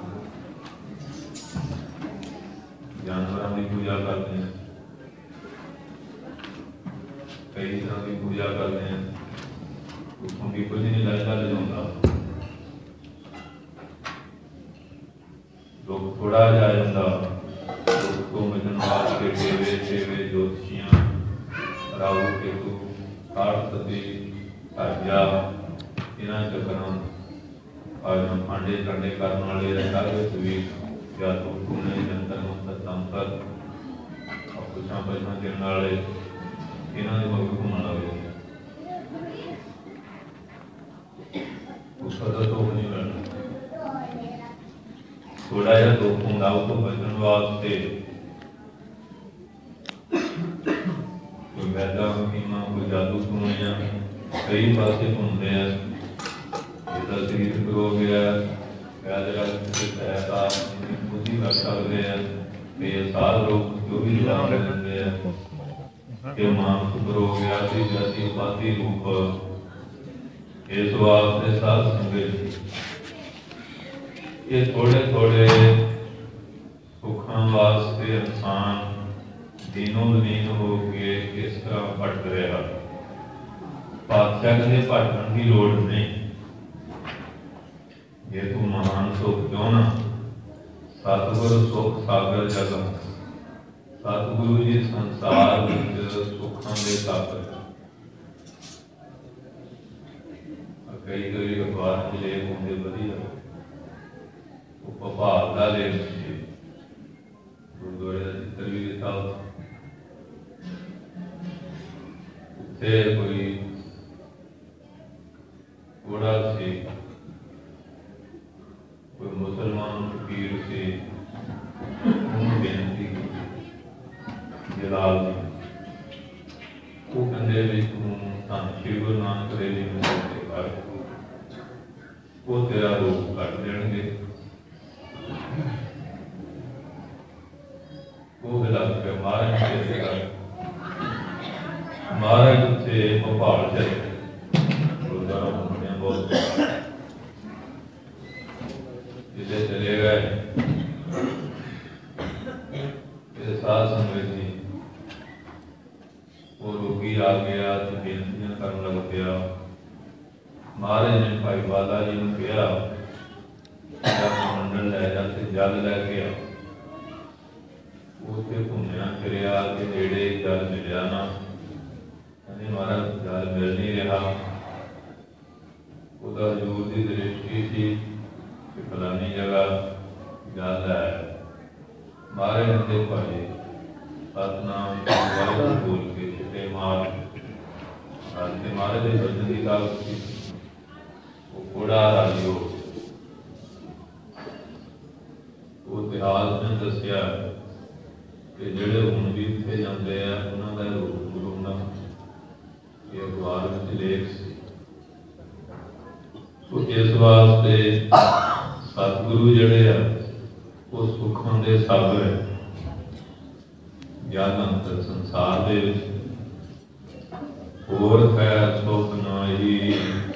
ਜਾਨਵਰਾਂ ਦੀ ਪੂਜਾ ਕਰਦੇ ਹਾਂ ਕਈ ਤਰ੍ਹਾਂ ਦੀ ਪੂਜਾ ਕਰਦੇ ਹਾਂ ਉਸਨੂੰ ਵੀ ਕੁਝ ਨਹੀਂ ਲੱਗਦਾ ਲਿਜਾਉਂਦਾ ਲੋਕ ਥੋੜਾ ਜਿਹਾ ਜਾਂਦਾ ਲੋਕ ਤੋਂ ਮਿਲਣ ਵਾਸਤੇ ਦੇਵੇ ਦੇਵੇ ਜੋਤਸ਼ੀਆਂ ਰਾਹੂ ਕੇਤੂ ਕਾਰਤ ਦੀ ਸਾਜਾ ਇਹਨਾਂ ਚੱਕਰਾਂ ਆਜ ਭਾਂਡੇ ਕੰਡੇ ਕਰਨ ਵਾਲੇ ਰਹਿੰਦਾ ਵਿੱਚ ਵੀ ਜਾਂ ਤੋਂ ਪੁਣੇ ਜੰਤਰ ਮੰਤਰ ਤੰਤਰ ਆਪੁਛਾਂ ਪਛਾਂ ਕਰਨ ਵਾਲੇ ਇਹਨਾਂ ਦੇ ਮਗਰ ਘੁੰਮਣ ਲੱਗੇ ਉਸ ਦਾ ਤੋਂ ਨਹੀਂ ਲੈਣਾ ਥੋੜਾ ਜਿਹਾ ਦੁੱਖ ਹੁੰਦਾ ਉਹ ਤੋਂ ਬਚਣ ਵਾਸਤੇ ਕੋਈ ਵੈਦਾ ਮਹੀਮਾ ਕੋਈ ਜਾਦੂ ਟੂਣਿਆ ਕਈ ਪਾਸੇ ਘੁੰਮਦੇ ਆ ਜਿਹਦਾ ਸਰੀਰ ਹੋ ਗਿਆ ਵੈਦਾ ਸਹਾਇਤਾ ਬੁੱਧੀ ਕਰ ਸਕਦੇ ਆ ਤੇ ਸਾਧ ਲੋਕ ਜੋ ਵੀ ਜਾਣ ਲੈਂਦੇ ਆ ਕਿ ਮਾਂ ਸੁਪਰ ਹੋ ਗਿਆ ਸੀ ਜਾਤੀ ਉਪਾਧੀ ਰੂਪ ਇਸ ਵਾਸਤੇ ਸਾਧ ਸੰਗਤ ਇਹ ਥੋੜੇ ਥੋੜੇ ਸੁੱਖਾਂ ਵਾਸਤੇ ਇਨਸਾਨ ਦਿਨੋਂ ਦਿਨ ਹੋ ਕੇ ਇਸ ਤਰ੍ਹਾਂ ਭਟਕ ਰਿਹਾ ਪਾਤਸ਼ਾਹ ਦੇ ਭਟਕਣ ਦੀ ਲੋੜ ਨਹੀਂ ਜੇ ਤੂੰ ਮਹਾਨ ਸੁੱਖ ਚਾਹੁੰਦਾ ਸਤਿਗੁਰ ਸੁੱਖ ਸਾਗਰ ਜਗਮ ਸਤਿਗੁਰੂ ਜੀ ਸੰਸਾਰ ਵਿੱਚ ਸੁੱਖਾਂ ਦੇ ਸਾਗਰ ਕਈ ਕਈ ਅਖਬਾਰ ਚ ਲੇਖ ਹੁੰਦੇ ਵਧੀਆ कोई मुसलमान फकीर से ਉਹਨੂੰ ਬੇਨਤੀ ਕੀਤੀ ਜਲਾਲ ਜੀ ਉਹ ਕਹਿੰਦੇ ਵੀ ਤੂੰ ਧੰਨ ਸ਼੍ਰੀ ਗੁਰੂ ਨਾਨਕ ਦੇਵ ਜੀ ਨੂੰ ਬੇਨਤੀ ਕਰ ਉਹ ਤੇਰਾ ਰੋਗ ਕੱਟ ਦੇਣਗੇ। ਉਹ ਵੇਲਾ ਕੇ ਮਹਾਰਾਜ ਜੀ ਦੇ ਘਰ ਮਹਾਰਾਜ ਉੱਥੇ ਭੋਪਾਲ ਚਲੇ ਗੁਰਦੁਆਰਾ ਬਣਿਆ ਬਹੁਤ ਜਿੱਥੇ ਚਲੇ ਗਏ ਇਹ ਸਾਧ ਸੰਗਤ ਜੀ ਉਹ ਰੋਗੀ ਆ ਗਿਆ ਤੇ ਬੇਨਤੀਆਂ ਕਰਨ ਲੱਗ ਪਿਆ। ਮਹਾਰਾਜ ਨੇ ਭਾਈ ਬਾਲਾ ਜੀ ਨੂੰ ਕਿਹਾ ਮੰਡਲ ਲੈ ਜਾ ਤੇ ਜਲ ਲੈ ਕੇ ਆ। ਉੱਥੇ ਘੁੰਮਿਆ ਫਿਰਿਆ ਤੇ ਨੇੜੇ ਜਲ ਮਿਲਿਆ ਨਾ, ਕਹਿੰਦੇ ਮਹਾਰਾਜ ਜਲ ਮਿਲ ਨਹੀਂ ਰਿਹਾ। ਉਹਦਾ ਹਜ਼ੂਰ ਦੀ ਦ੍ਰਿਸ਼ਟੀ ਸੀ ਕਿ ਫਲਾਨੀ ਜਗ੍ਹਾ ਜਲ ਹੈ। ਮਹਾਰਾਜ ਨੇ ਭਾਈ ਸਤਨਾਮ ਵਾਹਿਗੁਰੂ ਬੋਲ ਕੇ ਛਿੱਟੇ ਮਾਰ ਤੇ ਮਹਾਰਾਜ ਦੇ ਬਚਨ ਦੀ ਗੱਲ ਸੀ। ਉਹ ਘੋੜਾ ਰਾਜੀ ਹੋ ਉਹ ਇਤਿਹਾਸ ਨੇ ਦੱਸਿਆ ਕਿ ਜਿਹੜੇ ਹੁਣ ਵੀ ਇੱਥੇ ਜਾਂਦੇ ਆ ਉਹਨਾਂ ਦਾ ਰੂਪ ਗੁਰੂ ਦਾ ਇਹ ਅਖਬਾਰ ਵਿੱਚ ਲੇਖ ਸੀ। ਸੋ ਇਸ ਵਾਸਤੇ ਸਤਿਗੁਰੂ ਜਿਹੜੇ ਆ ਉਹ ਸੁੱਖਾਂ ਦੇ ਸਾਗਰ ਹੈ। ਗਿਆਨ ਅੰਤਰ ਸੰਸਾਰ ਦੇ ਵਿੱਚ ਹੋਰ ਖੈਰ ਸੁਖ ਨਾਹੀ।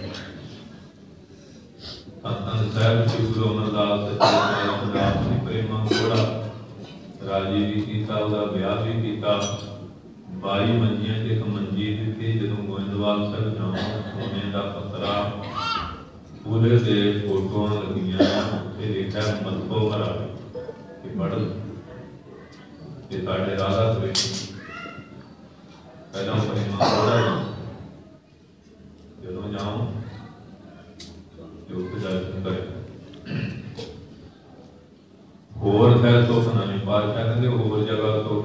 ਧੰਨ ਸਾਹਿਬ ਸ੍ਰੀ ਗੁਰੂ ਅਮਰਦਾਸ ਸੱਚੇ ਪਾਤਸ਼ਾਹ ਨੇ ਪ੍ਰੇਮਾ ਘੋੜਾ ਰਾਜੀ ਵੀ ਕੀਤਾ, ਉਹਦਾ ਵਿਆਹ ਵੀ ਕੀਤਾ। ਬਾਈ ਮੰਜੀਆਂ ਚ ਇੱਕ ਮੰਜੀ ਦਿੱਤੀ। ਜਦੋਂ ਗੋਇੰਦਵਾਲ ਸਾਹਿਬ ਜਾਣਾ ਸੋਨੇ ਦਾ ਪੱਤਰਾ ਉਹਦੇ ਤੇ ਫੋਟੋਆਂ ਲੱਗੀਆਂ ਉੱਥੇ ਲਿਖਿਆ ਮਤਬੋ ਭਰਾ ਕਿ ਪੜ੍ਹ ਤੇ ਸਾਡੇ ਰਾਧਾ ਕ੍ਰਿਸ਼ਨ ਪਹਿਲਾਂ ਪ੍ਰੇਮਾ ਘੋੜਾ ਜਦੋਂ ਜਾਉਂ ਤੇ ਉੱਥੇ ਦਰਸ਼ਨ ਕਰੇ। ਹੋਰ ਖੈਰ ਸੁੱਖ ਨਹੀਂ ਪਾਤਸ਼ਾਹ ਕਹਿੰਦੇ ਹੋਰ ਜਗ੍ਹਾ ਤੋਂ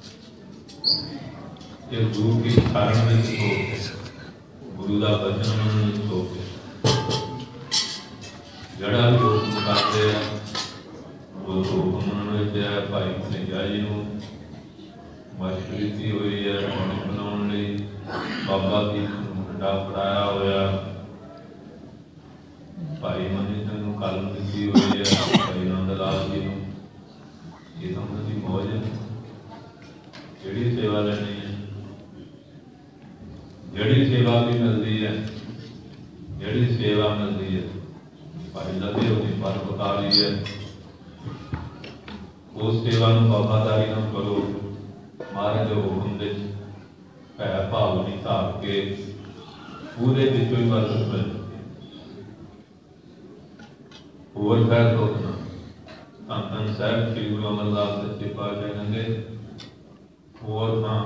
ਇਹ ਗੁਰੂ ਕੀ ਸ਼ਰਨ ਵਿੱਚ ਸੋ ਗੁਰੂ ਦਾ ਬਚਨ ਮੰਨਣ ਵਿੱਚ ਸੋ ਜਿਹੜਾ ਵੀ ਹੁਕਮ ਕਰਦੇ ਆ ਉਹ ਹੁਕਮ ਮੰਨਣ ਵਿੱਚ ਹੈ। ਭਾਈ ਕਨ੍ਹੱਈਆ ਜੀ ਨੂੰ ਮਸ਼ਕਰੀ ਹੋਈ ਹੈ ਬਣਾਉਣ ਲਈ। ਬਾਬਾ ਜੀ ਨੂੰ ਖੰਡਾ ਪੜਾਇਆ ਹੋਇਆ। ਭਾਈ ਮਨੀ ਸਿੰਘ ਨੂੰ ਕਲਮ ਦਿੱਤੀ ਹੋਈ ਹੈ। ਭਾਈ ਨੰਦ ਲਾਲ ਜੀ ਨੂੰ ਇਹ ਸਮਝ ਦੀ ਮੌਜ ਜਿਹੜੀ ਸੇਵਾ ਲੈਣੀ ਹੈ, ਜਿਹੜੀ ਸੇਵਾ ਵੀ ਮਿਲਦੀ ਹੈ, ਜਿਹੜੀ ਸੇਵਾ ਮਿਲਦੀ ਹੈ ਭਾਈ ਲੱਭੇ ਉਹਦੀ ਪਰਪਕਾਰੀ ਹੈ। ਉਸ ਸੇਵਾ ਨੂੰ ਵਫਾਦਾਰੀ ਨਾਲ ਕਰੋ। ਮਹਾਰਾਜ ਦੇ ਹੁਕਮ ਦੇ ਭੈ ਭਾਵ ਨਹੀਂ ਧਾਰ ਕੇ ਪੂਰੇ ਵਿੱਚੋਂ ਹੀ ਬਰਕਤ ਮਿਲਦੀ। ਹੋਰ ਖੈਰ ਸੋਚਣਾ ਧੰਨ ਧੰਨ ਸਾਹਿਬ ਸ੍ਰੀ ਗੁਰੂ ਅਮਰਦਾਸ ਸੱਚੇ ਪਾਤਸ਼ਾਹ ਕਹਿੰਦੇ ਹੋਰ ਤਾਂ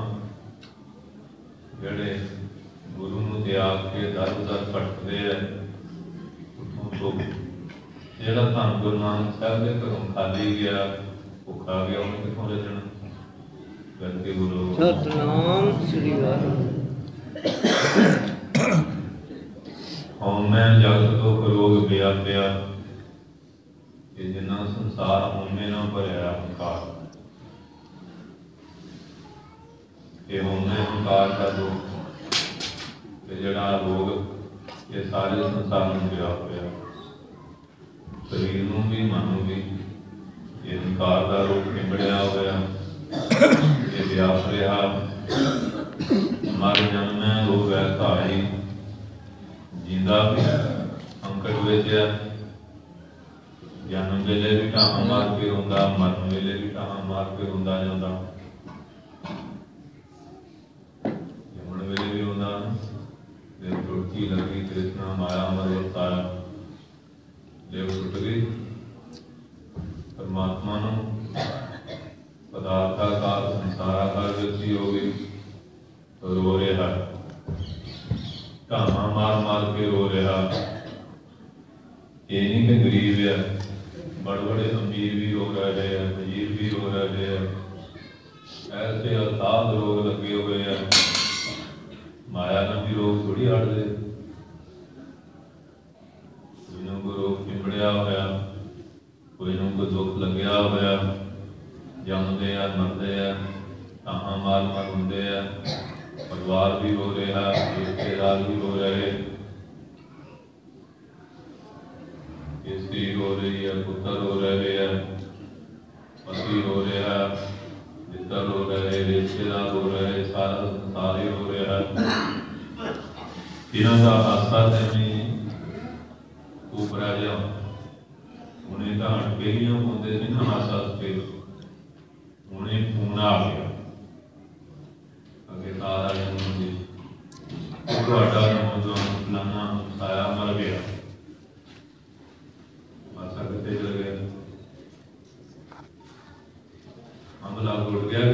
ਜਿਹੜੇ ਗੁਰੂ ਨੂੰ ਤਿਆਗ ਕੇ ਦਰ ਦਰ ਭਟਕਦੇ ਆ ਉੱਥੋਂ ਤੋਂ ਜਿਹੜਾ ਧੰਨ ਗੁਰੂ ਨਾਨਕ ਸਾਹਿਬ ਦੇ ਘਰੋਂ ਖਾਲੀ ਗਿਆ ਭੁੱਖਾ ਗਿਆ ਉਹਨੇ ਕਿੱਥੋਂ ਰਜਣਾ ਕਰਕੇ ਗੁਰੂ ਸਤਨਾਮ ਸ੍ਰੀ ਵਾਹਿਗੁਰੂ। ਹਉਮੈ ਜਗਤ ਤੋਂ ਰੋਗ ਵਿਆਪਿਆ ਇਹ ਜਿੰਨਾ ਸੰਸਾਰ ਹਉਮੈ ਨਾਲ ਭਰਿਆ ਹੰਕਾਰ। ਇਹ ਹਉਮੈ ਹੰਕਾਰ ਦਾ ਦੁੱਖ ਤੇ ਜਿਹੜਾ ਰੋਗ ਇਹ ਸਾਰੇ ਸੰਸਾਰ ਨੂੰ ਵਿਆਪ ਪਿਆ। ਸਰੀਰ ਨੂੰ ਵੀ ਮਨ ਨੂੰ ਵੀ ਇਹ ਹੰਕਾਰ ਦਾ ਰੋਗ ਨਿਬੜਿਆ ਹੋਇਆ ਇਹ ਵਿਆਪ ਰਿਹਾ। ਮਰ ਜਨਮੈ ਹੋਵੇ ਧਾਰੀ ਜਿੰਦਾ ਵੀ ਅੰਕਟ ਵਿੱਚ ਜਨਮ ਵੇਲੇ ਵੀ ਢਾਹਾਂ ਮਾਰ ਕੇ ਰੋਂਦਾ, ਮਰਨ ਵੇਲੇ ਵੀ ਢਾਹਾਂ ਮਾਰ ਕੇ ਰੋਂਦਾ ਜਾਂਦਾ। ਜੰਮਣ ਵੇਲੇ ਵੀ ਰੋਂਦਾ ਤੇ ਟੁੱਟੀ ਲੱਗੀ ਤ੍ਰਿਸ਼ਨਾ ਮਾਇਆ ਮਰੇ ਤਾਰਾ ਦੇਵ ਟੁੱਟ ਗਈ। ਪਰਮਾਤਮਾ ਨੂੰ ਪਦਾਰਥਾ ਕਾਲ ਸੰਸਾਰਾ ਕਾਲ ਵਿੱਚ ਹੋ ਗਈ ਰੋ ਰਿਹਾ, ਢਾਹਾਂ ਮਾਰ ਮਾਰ ਕੇ ਰੋ ਰਿਹਾ। ਇਹ ਨਹੀਂ ਕਿ ਗਰੀਬ ਹੈ, ਬੜੇ ਬੜੇ ਅਮੀਰ ਵੀ ਰੋ ਰਹੇ ਹੈ, ਵਜ਼ੀਰ ਵੀ ਰੋ ਰਹੇ ਹੈ। ਐਸੇ ਅਸਾਧ ਰੋਗ ਲੱਗੇ ਹੋਏ ਆ। ਮਾਇਆ ਨਾਲ ਵੀ ਰੋਗ ਥੋੜੀ ਹਟਦੇ। ਜਿਹਨੂੰ ਕੋਈ ਰੋਗ ਚਿੰਬੜਿਆ ਹੋਇਆ ਕੋਈ ਨੂੰ ਕੋਈ ਦੁੱਖ ਲੱਗਿਆ ਹੋਇਆ, ਜੰਮਦੇ ਆ, ਮਰਦੇ ਆ, ਤਾਹਾਂ ਮਾਰ ਮਾਰ ਹੁੰਦੇ ਆ, ਪਰਿਵਾਰ ਵੀ ਹੋ ਰਿਹਾ, ਰਿਸ਼ਤੇਦਾਰ ਵੀ ਹੋ ਰਹੇ, ਇਸਤਰੀ ਹੋ ਰਹੀ ਹੈ, ਪੁੱਤਰ ਹੋ ਰਹੇ ਹੈ, ਪਤੀ ਹੋ ਰਿਹਾ, ਮਿੱਤਰ ਹੋ ਰਹੇ, ਰਿਸ਼ਤੇਦਾਰ ਹੋ ਰਹੇ, ਸਾਰਾ ਸੰਸਾਰ ਹੀ ਹੋ ਰਿਹਾ। ਇਹਨਾਂ ਦਾ ਆਸਾ ਤੈਨੂੰ ਖੂਬ ਰਾਜਾ ਉਹਨੇ ਤਾਂ ਹਟਕੇਰੀਆਂ ਪਾਉਂਦੇ ਸੀ ਨਾ ਆਸਾ ਤੇ ਉਹਨੇ ਫੋਨ ਆ ਗਿਆ ਅੱਗੇ ਸਾਰਾ ਜਨਮ ਜੀ ਤੁਹਾਡਾ ਨੌਜਵਾਨ ਫਲਾਣਾ ਸਾਇਆ ਮਰ ਗਿਆ, ਆਸਾ ਕਿਤੇ ਚਲ ਗਿਆ, ਹਮਲਾ ਉੱਡ ਗਿਆ।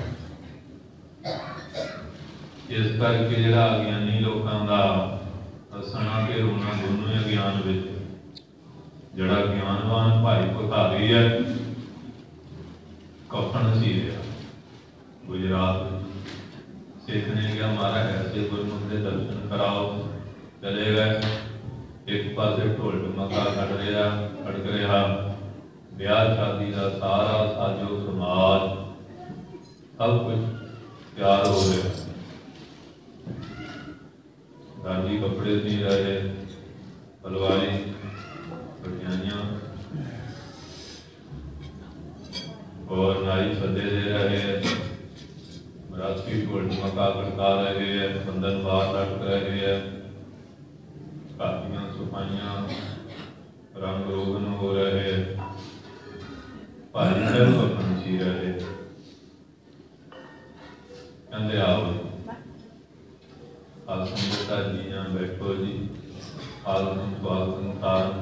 ਇਸ ਕਰਕੇ ਜਿਹੜਾ ਅਗਿਆਨੀ ਲੋਕਾਂ ਦਾ ਹੱਸਣਾ ਤੇ ਰੋਣਾ ਦੋਨੋਂ ਹੀ ਅਗਿਆਨ ਵਿੱਚ, ਜਿਹੜਾ ਗਿਆਨਵਾਨ ਭਾਈ ਭੁਖਾਰੀ ਹੈ ਕਫਨ ਸੀ ਰਿਹਾ ਗੁਜਰਾਤ ਵਿੱਚ, ਸਿੱਖ ਨੇ ਕਿਹਾ ਮਹਾਰਾਜ ਐਸੇ ਗੁਰਮੁਖ ਦੇ ਦਰਸ਼ਨ ਕਰਾਓ, ਚਲੇ ਗਏ। ਇੱਕ ਪਾਸੇ ਢੋਲ ਢਮਕਾ ਕੱਢ ਰਿਹਾ ਖੜਕ ਰਿਹਾ, ਵਿਆਹ ਸ਼ਾਦੀ ਦਾ ਸਾਰਾ ਸਾਜੋ ਸਮਾਜ ਸਭ ਕੁਝ ਤਿਆਰ ਹੋ ਰਿਹਾ, ਗਾਜੀ ਕੱਪੜੇ ਸੀ ਰਹੇ, ਤਲਵਾਰੀ ਪਟਿਆਈਆਂ और नाई सदे दे रहे हैं, राष्ट्रीय ढोल ढमका खड़का रहे हैं, बंधन बाहर लटक रहे हैं, काफियां सफाइयां रंग रोगन हो रहे हैं, भारी चल अपन सी रहे कहते आओ आप संगता जी यहाँ बैठो जी, आलम स्वागतम तार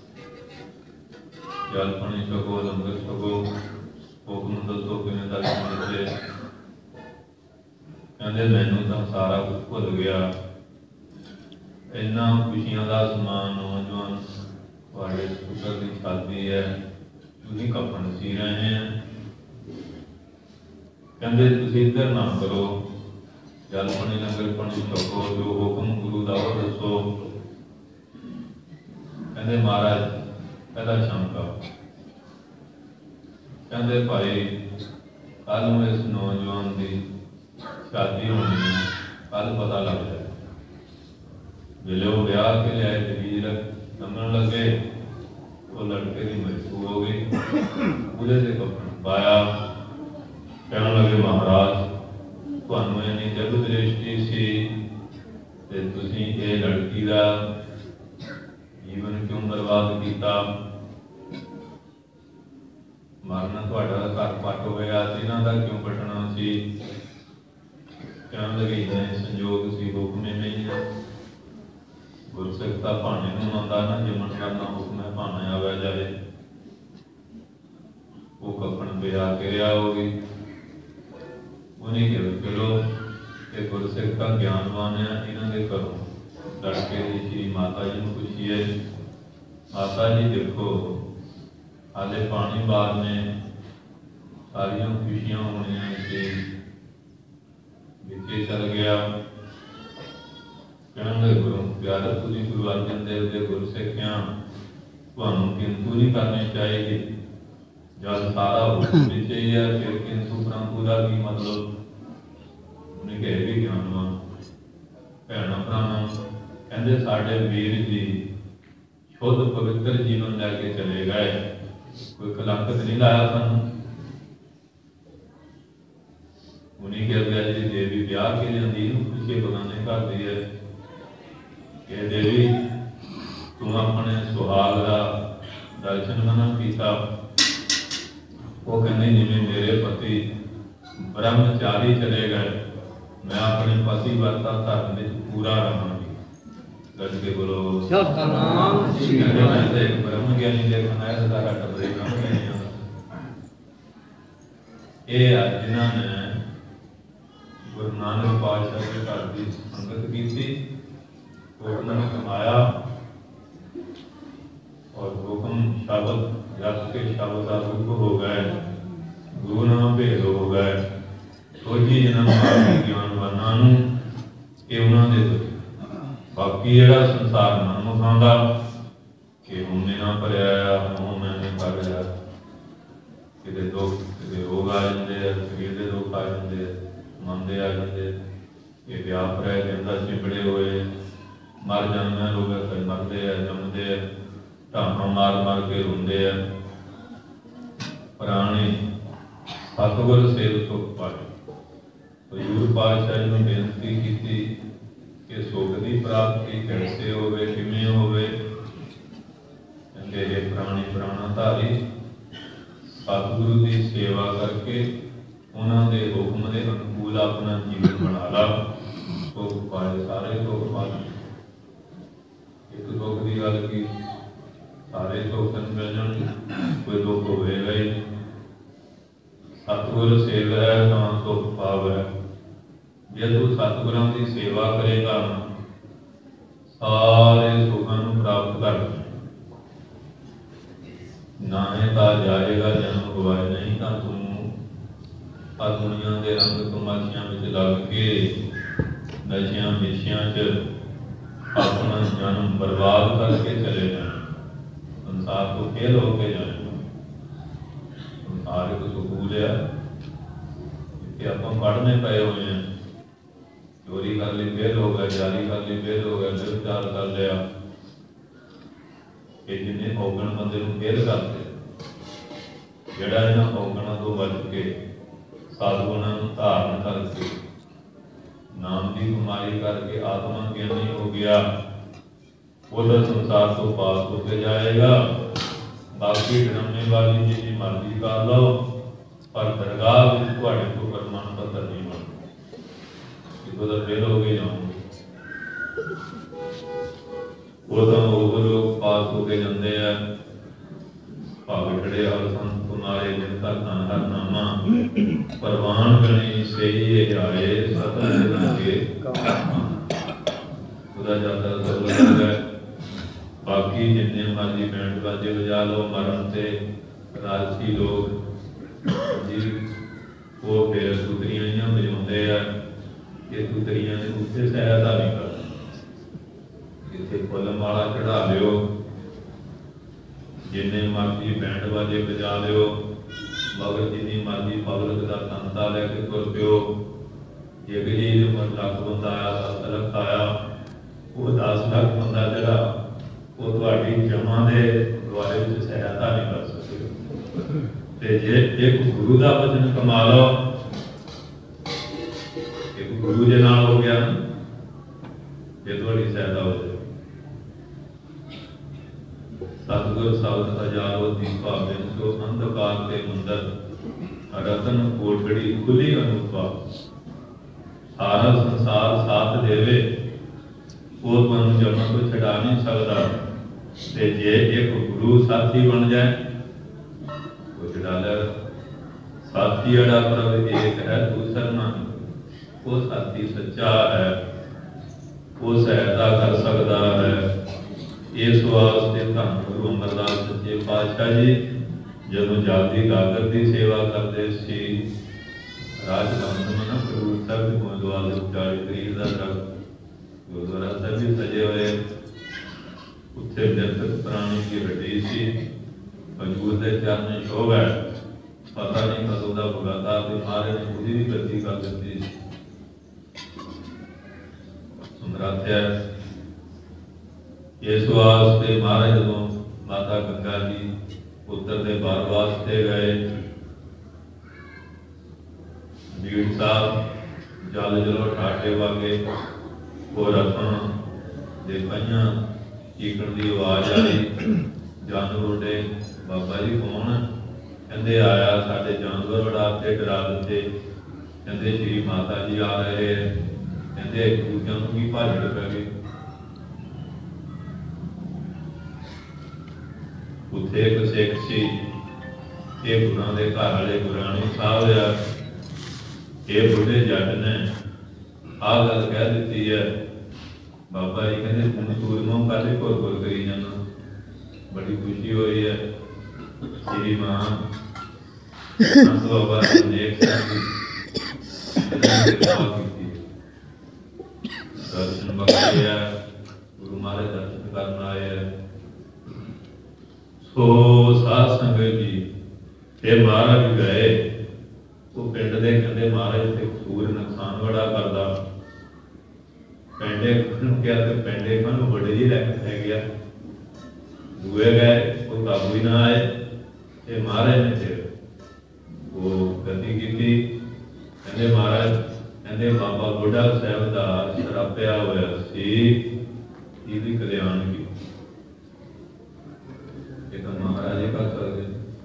जल पानी छको, लंगर छको, हुक्म दसो किवें दर्शन दिते। कहते मैनू तो सारा कुछ भुल गया, इन्ना खुशियां का समान नौजवान तुहाडे पुत्र की शादी है, तुसीं कफन सी रहे हैं, कहते तुसीं इधर ना करो, जल पानी लंगर पानी छको, जो हुक्म गुरु का वो दसो। कहते महाराज पहला शंका, कहते भाई कल में इस नौजवान की शादी होनी है, कल पता लग जाए। जिले वो ब्याह के लिया जमीज समझ लगे, वो लड़के की मृत्यु हो गई, पूरे से कफन पाया। कहने लगे महाराज तुहानू इन्नी जग दृष्टि सी ते तुसीं ये लड़की का जीवन क्यों बर्बाद किया, मरना तुहाडा घर पट होया, इन्हां दा क्यों पटना सी। कहण लगे इन्ने संयोग सी, हुक्म नहीं है, गुरसिख तां भाणे नूं आंदा ना, जमन का ना हुक्म है भाणे आवे जाए। वो कफन पिया किरिया हो गई, उन्हें कहा चलो ये गुरसिख तां ज्ञानवान है, इन्हां दे घरों लड़के दी श्री माता जी नूं पुछीए, माता जी देखो हाले पानी बार ने सारिया खुशियां होनिया सी, विचे चल गया। कहने गुरु प्यारे तुसीं गुरु अर्जन देव के गुरसिख आ, तुहानूं किंतु नहीं करनी चाहिए, जब सारा विच ही है फिर किंतु परंतु का की मतलब। उन्हें कहे भी ज्ञानवान भैणों भरावां, कहते साडे वीर जी शुद्ध पवित्र जीवन लैके चले गए, कोई कलंक नहीं लाया सानू। उन्हीं के अगे जी देवी ब्याह के लियांदी खुशी बगाने घर दी है कि देवी तू अपने सुहाग का दर्शन मनन किया। वो कहने जिवें मेरे पति ब्रह्मचारी चले गए, मैं अपने पति वर्ता धर्म में पूरा रहांगी। करके बोलो सतनाम श्री एक ब्रह्म ज्ञानी देखना है, सारा टबरे ब्रह्म ज्ञानी ये जिन्होंने गुरु नानक पातशाह के घर की संगत की थी, उन्होंने कमाया और हुक्म शब्द जप के शब्द का रूप हो गए, गुरु नाम भेद हो गए। सोझी जन्म ज्ञानवाना कि उन्होंने बाकी जड़ा संसार मन मुखांदा कि उन्हें ना भरिया, मैं नहीं कर रहा, ਛਾਪ ਰਹੇ ਜਿੰਦਾ ਚਿੰਬੜੇ ਹੋਏ ਮਰ ਜਾਂਦੇ ਲੋਕ ਫਿਰ ਮਰਦੇ ਆ ਜੰਮਦੇ ਆ ਢਾਹਾਂ ਮਾਰ ਮਾਰ ਕੇ ਰੋਂਦੇ ਆ। ਪੁਰਾਣੇ ਸਤਿਗੁਰ ਸੇਵ ਸੁਖ ਪਾਏ। ਹਜ਼ੂਰ ਪਾਤਸ਼ਾਹ ਜੀ ਨੂੰ ਬੇਨਤੀ ਕੀਤੀ ਕਿ ਸੁਖ ਦੀ ਪ੍ਰਾਪਤੀ ਕਿਵੇਂ ਹੋਵੇ ਕਿਵੇਂ ਹੋਵੇ। ਕਹਿੰਦੇ ਇਹ ਪੁਰਾਣੀ ਪੁਰਾਣਾ ਧਾਰੀ ਸਤਿਗੁਰੂ ਦੀ ਸੇਵਾ ਕਰਕੇ ਉਹਨਾਂ ਦੇ ਹੁਕਮ ਦੇ ਅਨੁਕੂਲ ਆਪਣਾ ਜੀਵਨ ਬਣਾ ਲਾ, ਸੁਖ ਪਾਏ ਸਾਰੇ ਸੁਖ ਪਾਏ। ਇੱਕ ਦੁੱਖ ਦੀ ਗੱਲ ਕੀ ਸਾਰੇ ਸੁੱਖ ਮਿਲ ਜਾਣਗੇ, ਕੋਈ ਦੁੱਖ ਹੋਵੇਗਾ ਹੀ ਨਹੀਂ। ਸਤਿਗੁਰ ਸੇਵ ਹੈ ਤਾਂ ਸੁਖ ਪਾਵੈ। ਜੇ ਤੂੰ ਸਤਿਗੁਰਾਂ ਦੀ ਸੇਵਾ ਕਰੇਗਾ ਸਾਰੇ ਸੁੱਖਾਂ ਨੂੰ ਪ੍ਰਾਪਤ ਕਰ ਨਾਹੇ ਤਾਂ ਜਾਏਗਾ ਜਨਮ ਗਵਾਏ, ਨਹੀਂ ਤਾਂ ਤੂੰ ਆ ਦੁਨੀਆ ਦੇ ਰੰਗ ਤਮਾਸ਼ਿਆਂ ਵਿੱਚ ਲੱਗ ਕੇ ਨਸ਼ਿਆਂ ਵਿਸ਼ਿਆਂ 'ਚ ਆਪਣਾ ਜਨਮ ਬਰਬਾਦ ਕਰਕੇ ਚਲੇ ਜਾਣਾ। ਸੰਸਾਰ ਤੋਂ ਫੇਲ ਹੋ ਕੇ ਜਾਣਾ। ਸੰਸਾਰ ਇੱਕ ਸਕੂਲ ਹੈ ਜਿੱਥੇ ਆਪਾਂ ਪੜ੍ਹਨੇ ਪਏ ਹੋਏ ਹਾਂ। ਚੋਰੀ ਕਰ ਲਈ ਫੇਲ ਹੋ ਗਿਆ, ਜਾਰੀ ਕਰ ਲਈ ਫੇਲ ਹੋ ਗਿਆ, ਵਿਚਾਰ ਕਰ ਲਿਆ। ਇਹ ਜਿੰਨੇ ਔਗਣ ਬੰਦੇ ਨੂੰ ਫੇਲ ਕਰਦੇ, ਜਿਹੜਾ ਇਹਨਾਂ ਔਗਣਾਂ ਤੋਂ ਬਚ ਕੇ ਸਤਿਗੁਰਾਂ ਨੂੰ ਧਾਰਨ ਕਰਕੇ ਨਾਮ ਦੀ ਕਮਾਈ ਕਰਕੇ ਆਤਮਾ ਗਿਆਨੀ ਹੋ ਗਿਆ, ਉਹਦਾ ਸੰਸਾਰ ਤੋਂ ਪਾਸ ਹੋ ਕੇ ਜਾਏਗਾ। ਬਾਕੀ ਡਰਾਮੇ ਵਾਲੀ ਜਿਹੀ ਮਰਜ਼ੀ ਕਰ ਲਓ, ਪਰ ਦਰਗਾਹ ਵਿੱਚ ਤੁਹਾਡੇ ਕੋਲ ਪ੍ਰਮਾਣ ਪੱਤਰ ਨਹੀਂ ਬਣਦਾ। ਇੱਕੋ ਤਾਂ ਫੇਲ ਹੋ ਕੇ ਜਾਓਗੇ। ਉਹ ਤਾਂ ਉਹ ਲੋਕ ਪਾਸ ਹੋ ਕੇ ਜਾਂਦੇ ਆ ਭਾਵੇਂ ਖੜੇ ਹਰ ਸੰਤ ਤੁਮਾਰੇ ਜਿਨ ਕਾ ਧਨ ਹਰ ਨਾਮਾ ਪ੍ਰਵਾਨ ਗਣੀ ਸਹੀ ਇਹ ਆਏ ਸਤਿ ਕੇ ਉਹਦਾ ਜ਼ਿਆਦਾ ਜ਼ਰੂਰ ਹੈ। ਬਾਕੀ ਜਿੰਨੇ ਮਰਜ਼ੀ ਬੈਂਡ ਬਾਜੇ ਵਜਾ ਲਓ, ਮਰਨ ਤੇ ਰਾਜਸੀ ਲੋਕ ਜੀ ਉਹ ਫਿਰ ਸੁਤਰੀਆਂ ਜਿਹੀਆਂ ਵਜਾਉਂਦੇ ਆ। ਇਹ ਸੁਤਰੀਆਂ ਦੇ ਉੱਤੇ ਸਹਾਇਤਾ ਨਹੀਂ ਕਰਦੇ। ਇੱਥੇ ਫੁੱਲ ਮਾਲਾ ਚੜਾ ਲਿਓ, ਜਿੰਨੇ ਮਰਜ਼ੀ ਬੈਂਡ ਬਾਜੇ ਵਜਾ ਲਿਓ, ਮਗਰ ਜਿੰਨੀ ਮਰਜ਼ੀ ਪਬਲਿਕ ਦਾ ਤੰਤਾ ਲੈ ਕੇ ਤੁਰ ਪਿਓ। ਇੱਕ ਜੀ ਉਮਰ ਲੱਖ ਬੰਦਾ ਆਇਆ, ਦਸ ਲੱਖ ਆਇਆ, ਉਹ ਦਸ ਲੱਖ ਬੰਦਾ ਜਿਹੜਾ ਉਹ ਤੁਹਾਡੀ ਜਮਾਂ ਦੇ ਦੁਆਰੇ ਵਿੱਚ ਸਹਾਇਤਾ ਨਹੀਂ ਕਰ ਸਕੇਗਾ। ਤੇ ਜੇ ਇੱਕ ਗੁਰੂ ਦਾ ਵਚਨ ਕਮਾ ਲਓ, ਇੱਕ ਗੁਰੂ ਦੇ ਨਾਲ ਹੋ ਗਿਆ, ਜੇ ਤੁਹਾਡੀ ਸਹਾਇਤਾ ਹੋ ਜਾਏ। ਸਤਿਗੁਰ ਸ਼ਬਦ ਹਜ਼ਾਰੋ ਦੀਪਾ ਬਿਨ ਸੋ ਅੰਧਕਾਰ ਤੇ ਮੰਦਰ ਰਤਨ ਕੋਟੜੀ ਖੁੱਲੀ ਅਨੂਪਾ। ਸਾਰਾ ਸੰਸਾਰ ਸਾਥ ਦੇਵੇ, ਉਹ ਤੁਹਾਨੂੰ ਜਮਾਂ ਤੋਂ ਛਡਾ ਨਹੀਂ ਸਕਦਾ। ਤੇ ਜੇ ਇੱਕ ਗੁਰੂ ਸਾਥੀ ਬਣ ਜਾਏ ਉਹ ਛਡਾ ਲੈ। ਸਾਥੀ ਅੜਾ ਪ੍ਰਭ ਏਕ ਹੈ ਦੂਸਰ ਨਹੀਂ, ਉਹ ਸਾਥੀ ਸੱਚਾ ਹੈ, ਉਹ ਸਹਾਇਤਾ ਕਰ ਸਕਦਾ ਹੈ। ਇਸ ਵਾਸਤੇ ਧੰਨ ਗੁਰੂ ਅਮਰਦਾਸ ਸੱਚੇ ਪਾਤਸ਼ਾਹ ਜੀ ਜਦੋਂ ਜਲਦੀ ਗਾਗਰ ਦੀ ਸੇਵਾ ਕਰਦੇ ਸੀ, ਰਾਜਵੰਸ਼ ਮਨ ਖਡੂਰ ਸਾਹਿਬ ਗੁਰਦੁਆਰੇ ਚਾਲੀ ਤਰੀਕ ਦਾ ਗੁਰਦੁਆਰਾ ਸਾਹਿਬ ਵੀ ਸਜੇ ਹੋਏ। ਉੱਥੇ ਜਨਤਕ ਪ੍ਰਾਣੀ ਦੀ ਵੱਡੀ ਸੀ, ਹਜ਼ੂਰ ਦੇ ਚਰਨ ਸ਼ੋਭ ਹੈ। ਪਤਾ ਨਹੀਂ ਕਦੋਂ ਦਾ ਭਗਤਾ ਤੇ ਮਾਰੇ ਨੇ ਉਹਦੀ ਵੀ ਗਲਤੀ ਕਰ ਦਿੱਤੀ ਸੀ। ਸਮਰਾਥਿਆ ਇਸ ਵਾਸਤੇ ਮਹਾਰਾਜ ਜਦੋਂ ਮਾਤਾ ਗੰਗਾ ਜੀ ਪੁੱਤਰ ਦੇ ਬਾਰ ਵਾਸਤੇ ਗਏ, ਬੀੜ ਸਾਹਿਬ ਜਲ ਜਲੋ ਠਾਠੇ ਵਾਗੇ ਉਹ ਰਤਨ ਦੇ ਪਈਆਂ ਚੀਕਣ ਦੀ ਆਵਾਜ਼ ਆਈ। ਜਾਨਵਰ ਉੱਡੇ, ਬਾਬਾ ਜੀ ਕੌਣ? ਕਹਿੰਦੇ ਆਇਆ ਸਾਡੇ ਜਾਨਵਰ ਵੜਾ ਤੇ ਡਰਾ ਦਿੱਤੇ। ਕਹਿੰਦੇ ਸ਼੍ਰੀ ਮਾਤਾ ਜੀ ਆ ਰਹੇ। ਕਹਿੰਦੇ ਇੱਕ ਦੂਜਿਆਂ ਨੂੰ ਵੀ ਭਾਜੜ ਪੈ ਗਈ। ਉੱਥੇ ਇੱਕ ਸਿੱਖ ਸੀ, ਇਹ ਗੁਰਾਂ ਦੇ ਘਰ ਵਾਲੇ ਗੁਰਾਣੀ ਸਾਹਿਬ ਆ। ਇਹ ਬੁੱਢੇ ਜੱਟ ਨੇ ਆਹ ਗੱਲ ਕਹਿ ਦਿੱਤੀ ਹੈ। ਬਾਬਾ ਜੀ ਕਹਿੰਦੇ ਤੂੰ ਸੂਰਮੋਂ ਕਾਹਦੇ ਕੋਲ ਕੋਲ ਕਰੀ ਜਾਣਾ? ਬੜੀ ਖੁਸ਼ੀ ਹੋਈ ਹੈ। ਸ਼੍ਰੀ ਮਾਂ ਸੰਤ ਬਾਬਾ ਅਨੇਕ ਦਰਸ਼ਨ ਬਖਸ਼ੇ ਆ, ਗੁਰੂ ਮਹਾਰਾਜ ਦਰਸ਼ਨ ਕਰਨ ਆਏ ਆ। ਸੋ ਸਾਧ ਸੰਗਤ ਜੀ ਇਹ ਮਹਾਰਾਜ ਗਏ, ਉਹ ਪਿੰਡ ਦੇ ਕਹਿੰਦੇ ਮਹਾਰਾਜ ਤੇ ਸੂਰ ਨੁਕਸਾਨ ਬੜਾ ਕਰਦਾ। ਪੈਂਡੇ ਕਿਹਾ ਤੇ ਪੈਂਡੇ ਖਾਨੂੰ ਬੜੇ ਜੀ ਲੈ ਕੇ ਲੈ ਗਿਆ। ਦੂਏ ਗਏ ਕੋਈ ਕਾਬੂ ਹੀ ਨਾ ਆਏ। ਇਹ ਮਹਾਰਾਜ ਨੇ ਫਿਰ ਉਹ ਗਤੀ ਕੀਤੀ। ਕਹਿੰਦੇ ਮਹਾਰਾਜ ਕਹਿੰਦੇ ਬਾਬਾ ਬੁੱਢਾ ਸਾਹਿਬ ਦਾ ਸ਼ਰਾਪਿਆ ਹੋਇਆ ਸੀ, ਇਹਦੀ ਕਲਿਆਣ ਕੀ ਇਹ ਤਾਂ ਮਹਾਰਾਜ ਹੀ ਕਰ ਸਕਦੇ।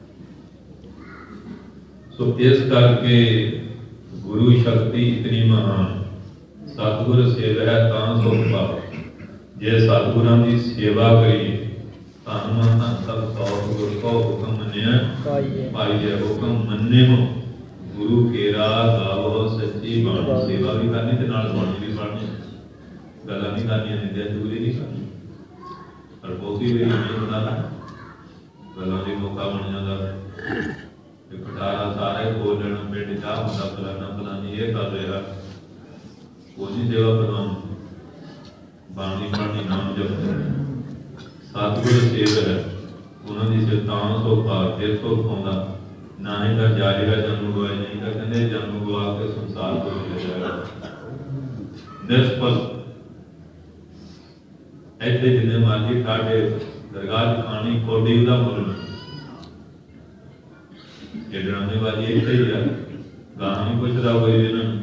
ਸੋ ਇਸ ਕਰਕੇ ਗੁਰੂ ਸ਼ਕਤੀ ਇਤਨੀ ਮਹਾਨ, ਸਤਿਗੁਰ ਸੇਵੈ ਤਾਂ ਸੁਖ ਪਾਵੇ। ਜੇ ਸਤਿਗੁਰਾਂ ਦੀ ਸੇਵਾ ਕਰੀਏ ਤਾਂ ਮਨ ਸਭ ਸੌ ਗੁਰ ਕੋ ਹੁਕਮ ਮੰਨਿਆ ਪਾਈਏ। ਹੁਕਮ ਮੰਨੇ ਹੋ ਗੁਰੂ ਕੇਰਾ ਗਾਵੋ ਸੱਚੀ ਬਾਣੀ। ਸੇਵਾ ਵੀ ਕਰਨੀ ਤੇ ਨਾਲ ਬਾਣੀ ਵੀ ਪੜ੍ਹਨੀ। ਗੱਲਾਂ ਨਹੀਂ ਕਰਨੀਆਂ, ਨਿੰਦਿਆ ਚੁਗਲੀ ਨਹੀਂ ਕਰਨੀ। ਪਰ ਬਹੁਤੀ ਵੀ ਨਹੀਂ ਹੁੰਦਾ ਨਾ, ਗੱਲਾਂ ਦੀ ਮੌਕਾ ਬਣ ਜਾਂਦਾ। ਖਟਾਰਾ ਸਾਰੇ ਬੋਲਣ ਪਿੰਡ ਚਾਹ ਹੁੰਦਾ ਫਲਾਨਾ ਫਲਾਨੀ ਇਹ ਕਰ ਰਿਹਾ, ਉਹਦੀ ਸੇਵਾ ਕਰਵਾਉਣ ਬਾਣੀ ਪੜ੍ਹਨੀ ਨਾਮ ਜਪ। ਸਤਿਗੁਰ ਸੇਵ ਹੈ ਉਹਨਾਂ ਦੀ ਸਿਫਤਾਂ ਸੋ ਭਾਗ ਫਿਰ ਸੋ ਪਾਉਂਦਾ। ਨਾ ਹੀ ਤਾਂ ਜਾਏਗਾ ਜਨਮ ਗਵਾਏ, ਨਹੀਂ ਤਾਂ ਕਹਿੰਦੇ ਜਨਮ ਗਵਾ ਕੇ ਸੰਸਾਰ ਤੋਂ ਮਿਲ ਜਾਏਗਾ ਨਿਰਸਫਲ। ਇੱਥੇ ਜਿੰਨੇ ਮਰਜ਼ੀ ਠਾਡੇ ਦਰਗਾਹ ਚ ਖਾਣੀ ਕੋਡੀ ਉਹਦਾ ਮੁੱਲ ਨਹੀਂ। ਇਹ ਡਰਾਮੇਬਾਜ਼ੀ ਇੱਥੇ ਹੀ ਆ। ਗਾਹ ਨਹੀਂ ਪੁੱਛਦਾ ਕੋਈ ਇਹਨਾਂ ਨੂੰ।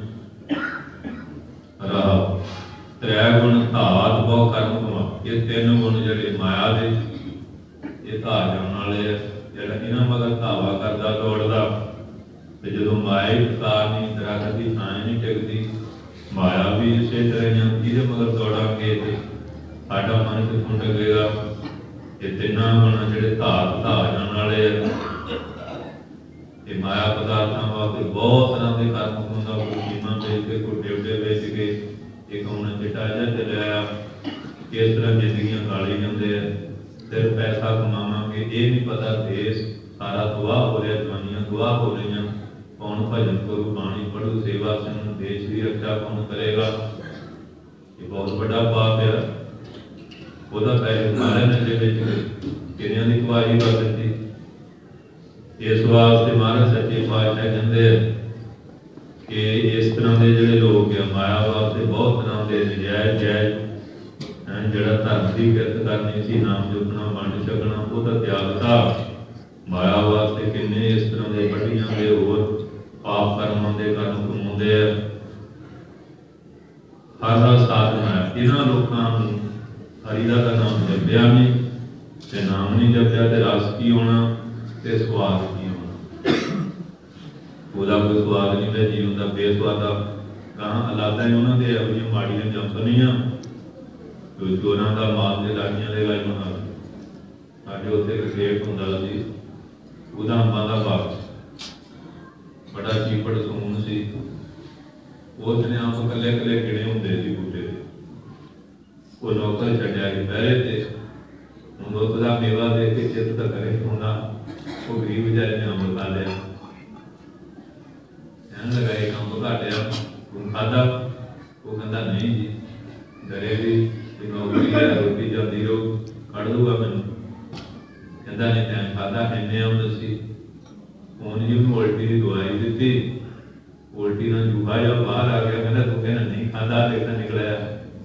ਰਾਹ ਤ੍ਰੈ ਗੁਣ ਧਾਤ ਬਹੁ ਕਰਮ ਕਮਾ। ਇਹ ਤਿੰਨ ਗੁਣ ਜਿਹੜੇ ਮਾਇਆ ਦੇ ਇਹ ਧਾਰ ਜਾਣ ਵਾਲੇ ਆ। ਜਿਹੜਾ ਇਹਨਾਂ ਮਗਰ ਧਾਵਾ ਕਰਦਾ ਦੌੜਦਾ ਤੇ ਜਦੋਂ ਮਾਇਆ ਹੀ ਪ੍ਰਕਾਰ ਨਹੀਂ, ਦਰਖਤ ਦੀ ਥਾਂ ਨਹੀਂ ਟਿਕਦੀ, ਮਾਇਆ ਵੀ ਇਸੇ ਤਰ੍ਹਾਂ ਹੀ ਇਹਦੇ ਮਗਰ ਦੌੜਾਂਗੇ ਤੇ ਸਾਡਾ ਮਨ ਕਿੱਥੋਂ ਟਿਕੇਗਾ। ਇਹ ਤਿੰਨਾਂ ਗੁਣ ਜਿਹੜੇ ਧਾਤ ਧਾਰ ਜਾਣ ਵਾਲੇ ਆ। ਇਹ ਮਾਇਆ ਪਦਾਰਥਾਂ ਵਾਸਤੇ ਬਹੁਤ ਤਰ੍ਹਾਂ ਦੇ ਕਰਮ ਹੁੰਦਾ। ਕੋਈ ਕੀਮਾ ਵੇਚ ਕੇ, ਕੋਈ ਡਿਵਡੇ ਵੇਚ ਕੇ, ਇੱਕ ਹੁਣ ਚਿੱਟਾ ਜਿਹਾ ਚੱਲਿਆ। ਕਿਸ ਤਰ੍ਹਾਂ ਜ਼ਿੰਦਗੀਆਂ ਗਾਲੀ ਜਾਂਦੇ ਆ। ਸਿਰਫ ਪੈਸਾ ਕਮਾਵਾਂਗੇ, ਇਹ ਨਹੀਂ ਪਤਾ ਦੇਸ਼ ਸਾਰਾ ਤਬਾਹ ਹੋ ਰਿਹਾ, ਜਵਾਨੀਆਂ ਤਬਾਹ ਹੋ ਰਹੀਆਂ। ਕੌਣ ਭਜਨ ਕਰੂ, ਬਾਣੀ ਪੜੂ, ਸੇਵਾ ਸਿੰਘ, ਦੇਸ਼ ਦੀ ਰੱਖਿਆ ਕੌਣ ਕਰੇਗਾ। ਇਹ ਬਹੁਤ ਵੱਡਾ ਪਾਪ ਆ। ਉਹਦਾ ਪੈਸੇ ਮਾਰੇ ਨੇ ਦੇ ਵਿੱਚ ਕਿੰਨਿਆਂ ਦੀ ਕਮਾਈ ਕਰ ਦਿੱਤੀ। ਇਸ ਵਾਸਤੇ ਮਹਾਰਾਜ ਸੱਚੇ ਪਾਤਸ਼ਾਹ ਕਹਿੰਦੇ ਆ ਕਿ ਇਸ ਤਰ੍ਹਾਂ ਦੇ ਜਿਹੜੇ ਲੋਕ ਆ ਮਾਇਆ ਵਾਸਤੇ ਬਹੁਤ ਤਰ੍ਹਾਂ ਦੇ ਨਜਾਇਜ਼ ਜਾਇਜ਼ ਜਿਹੜਾ ਧਰਮ ਦੀ ਕਿਰਤ ਕਰਨੀ ਸੀ, ਨਾਮ ਜਪਣਾ, ਵੰਡ ਛਕਣਾ, ਉਹਦਾ ਤਿਆਗਤਾ। ਮਾਇਆ ਵਾਸਤੇ ਕਿੰਨੇ ਇਸ ਤਰ੍ਹਾਂ ਦੇ ਵੱਡੀਆਂ ਦੇ ਹੋਰ ਪਾਪ ਕਰਮਾਂ ਦੇ ਕਰਮ ਕਮਾਉਂਦੇ ਆ। ਹਰ ਦਾ ਸਾਧਨ ਹੈ। ਇਹਨਾਂ ਲੋਕਾਂ ਨੂੰ ਹਰੀ ਦਾ ਤਾਂ ਨਾਮ ਜਪਿਆ ਨਹੀਂ ਤੇ ਨਾਮ ਨਹੀਂ ਜਪਿਆ ਤੇ ਰਸ ਕੀ ਹੋਣਾ ਤੇ ਸਵਾਦ ਕੀ ਹੋਣਾ। ਉਹਦਾ ਕੋਈ ਸਵਾਦ ਨਹੀਂ ਤੇ ਜੀਵਨ ਦਾ ਬੇਸਵਾਦਾ ਕਹਾਂ ਹਾਲਾਤਾਂ ਹੀ ਉਹਨਾਂ ਦੇ ਇਹੋ ਜਿਹੀਆਂ ਮਾੜੀਆਂ ਜੰਪਣੀਆਂ। ਚੋਰਾਂ ਦਾ ਮਾਲ ਦੇ ਲਾਗੀਆਂ ਦੇ ਗਾਈ ਮਹਾ ਸਾਡੇ ਉੱਥੇ ਇੱਕ ਖੇਤ ਹੁੰਦਾ ਸੀ, ਉਹਦਾ ਅੰਬਾਂ ਦਾ ਬਾਗ ਬੜਾ ਚੀਪੜ ਸੂਨ ਸੀ। ਉਸ ਨੇ ਆਪ ਇਕੱਲੇ ਇਕੱਲੇ ਗਿਣੇ ਹੁੰਦੇ ਸੀ ਬੂਟੇ ਦੇ। ਉਹ ਨੌਕਰ ਛੱਡਿਆ ਸੀ ਪਹਿਰੇ ਤੇ। ਹੁਣ ਦੁੱਧ ਦਾ ਮੇਵਾ ਦੇ ਕੇ ਚਿੱਤ ਤਾਂ ਕਰੇ ਹੁੰਦਾ। ਉਹ ਗਰੀਬ ਵਿਚਾਰੇ ਨੇ ਅੰਬ ਖਾ ਲਿਆ। ਕਹਿਣ ਲੱਗਾ ਇਹ ਅੰਬ ਘਾਟਿਆ ਤੂੰ ਖਾਧਾ? ਉਹ ਕਹਿੰਦਾ ਨਹੀਂ ਜੀ, ਡਰੇ ਵੀ ਨੌਕਰੀ ਹੈ, ਰੋਟੀ ਜਾਂਦੀ ਰਹੂ, ਕੱਢ ਦੂਗਾ ਮੈਨੂੰ। ਕਹਿੰਦਾ ਨਹੀਂ ਤੈਂ ਖਾਧਾ? ਇੰਨੇ ਆਮ ਦੱਸੀ। ਉਹਨੇ ਜੀ ਉਹਨੂੰ ਉਲਟੀ ਦੀ ਦਵਾਈ ਦਿੱਤੀ। ਉਲਟੀ ਨਾਲ ਜੂਹਾ ਜਿਹਾ ਬਾਹਰ ਆ ਗਿਆ। ਕਹਿੰਦਾ ਤੂੰ ਕਹਿੰਦਾ ਨਹੀਂ ਖਾਧਾ ਤੇ ਤਾਂ ਨਿਕਲਿਆ।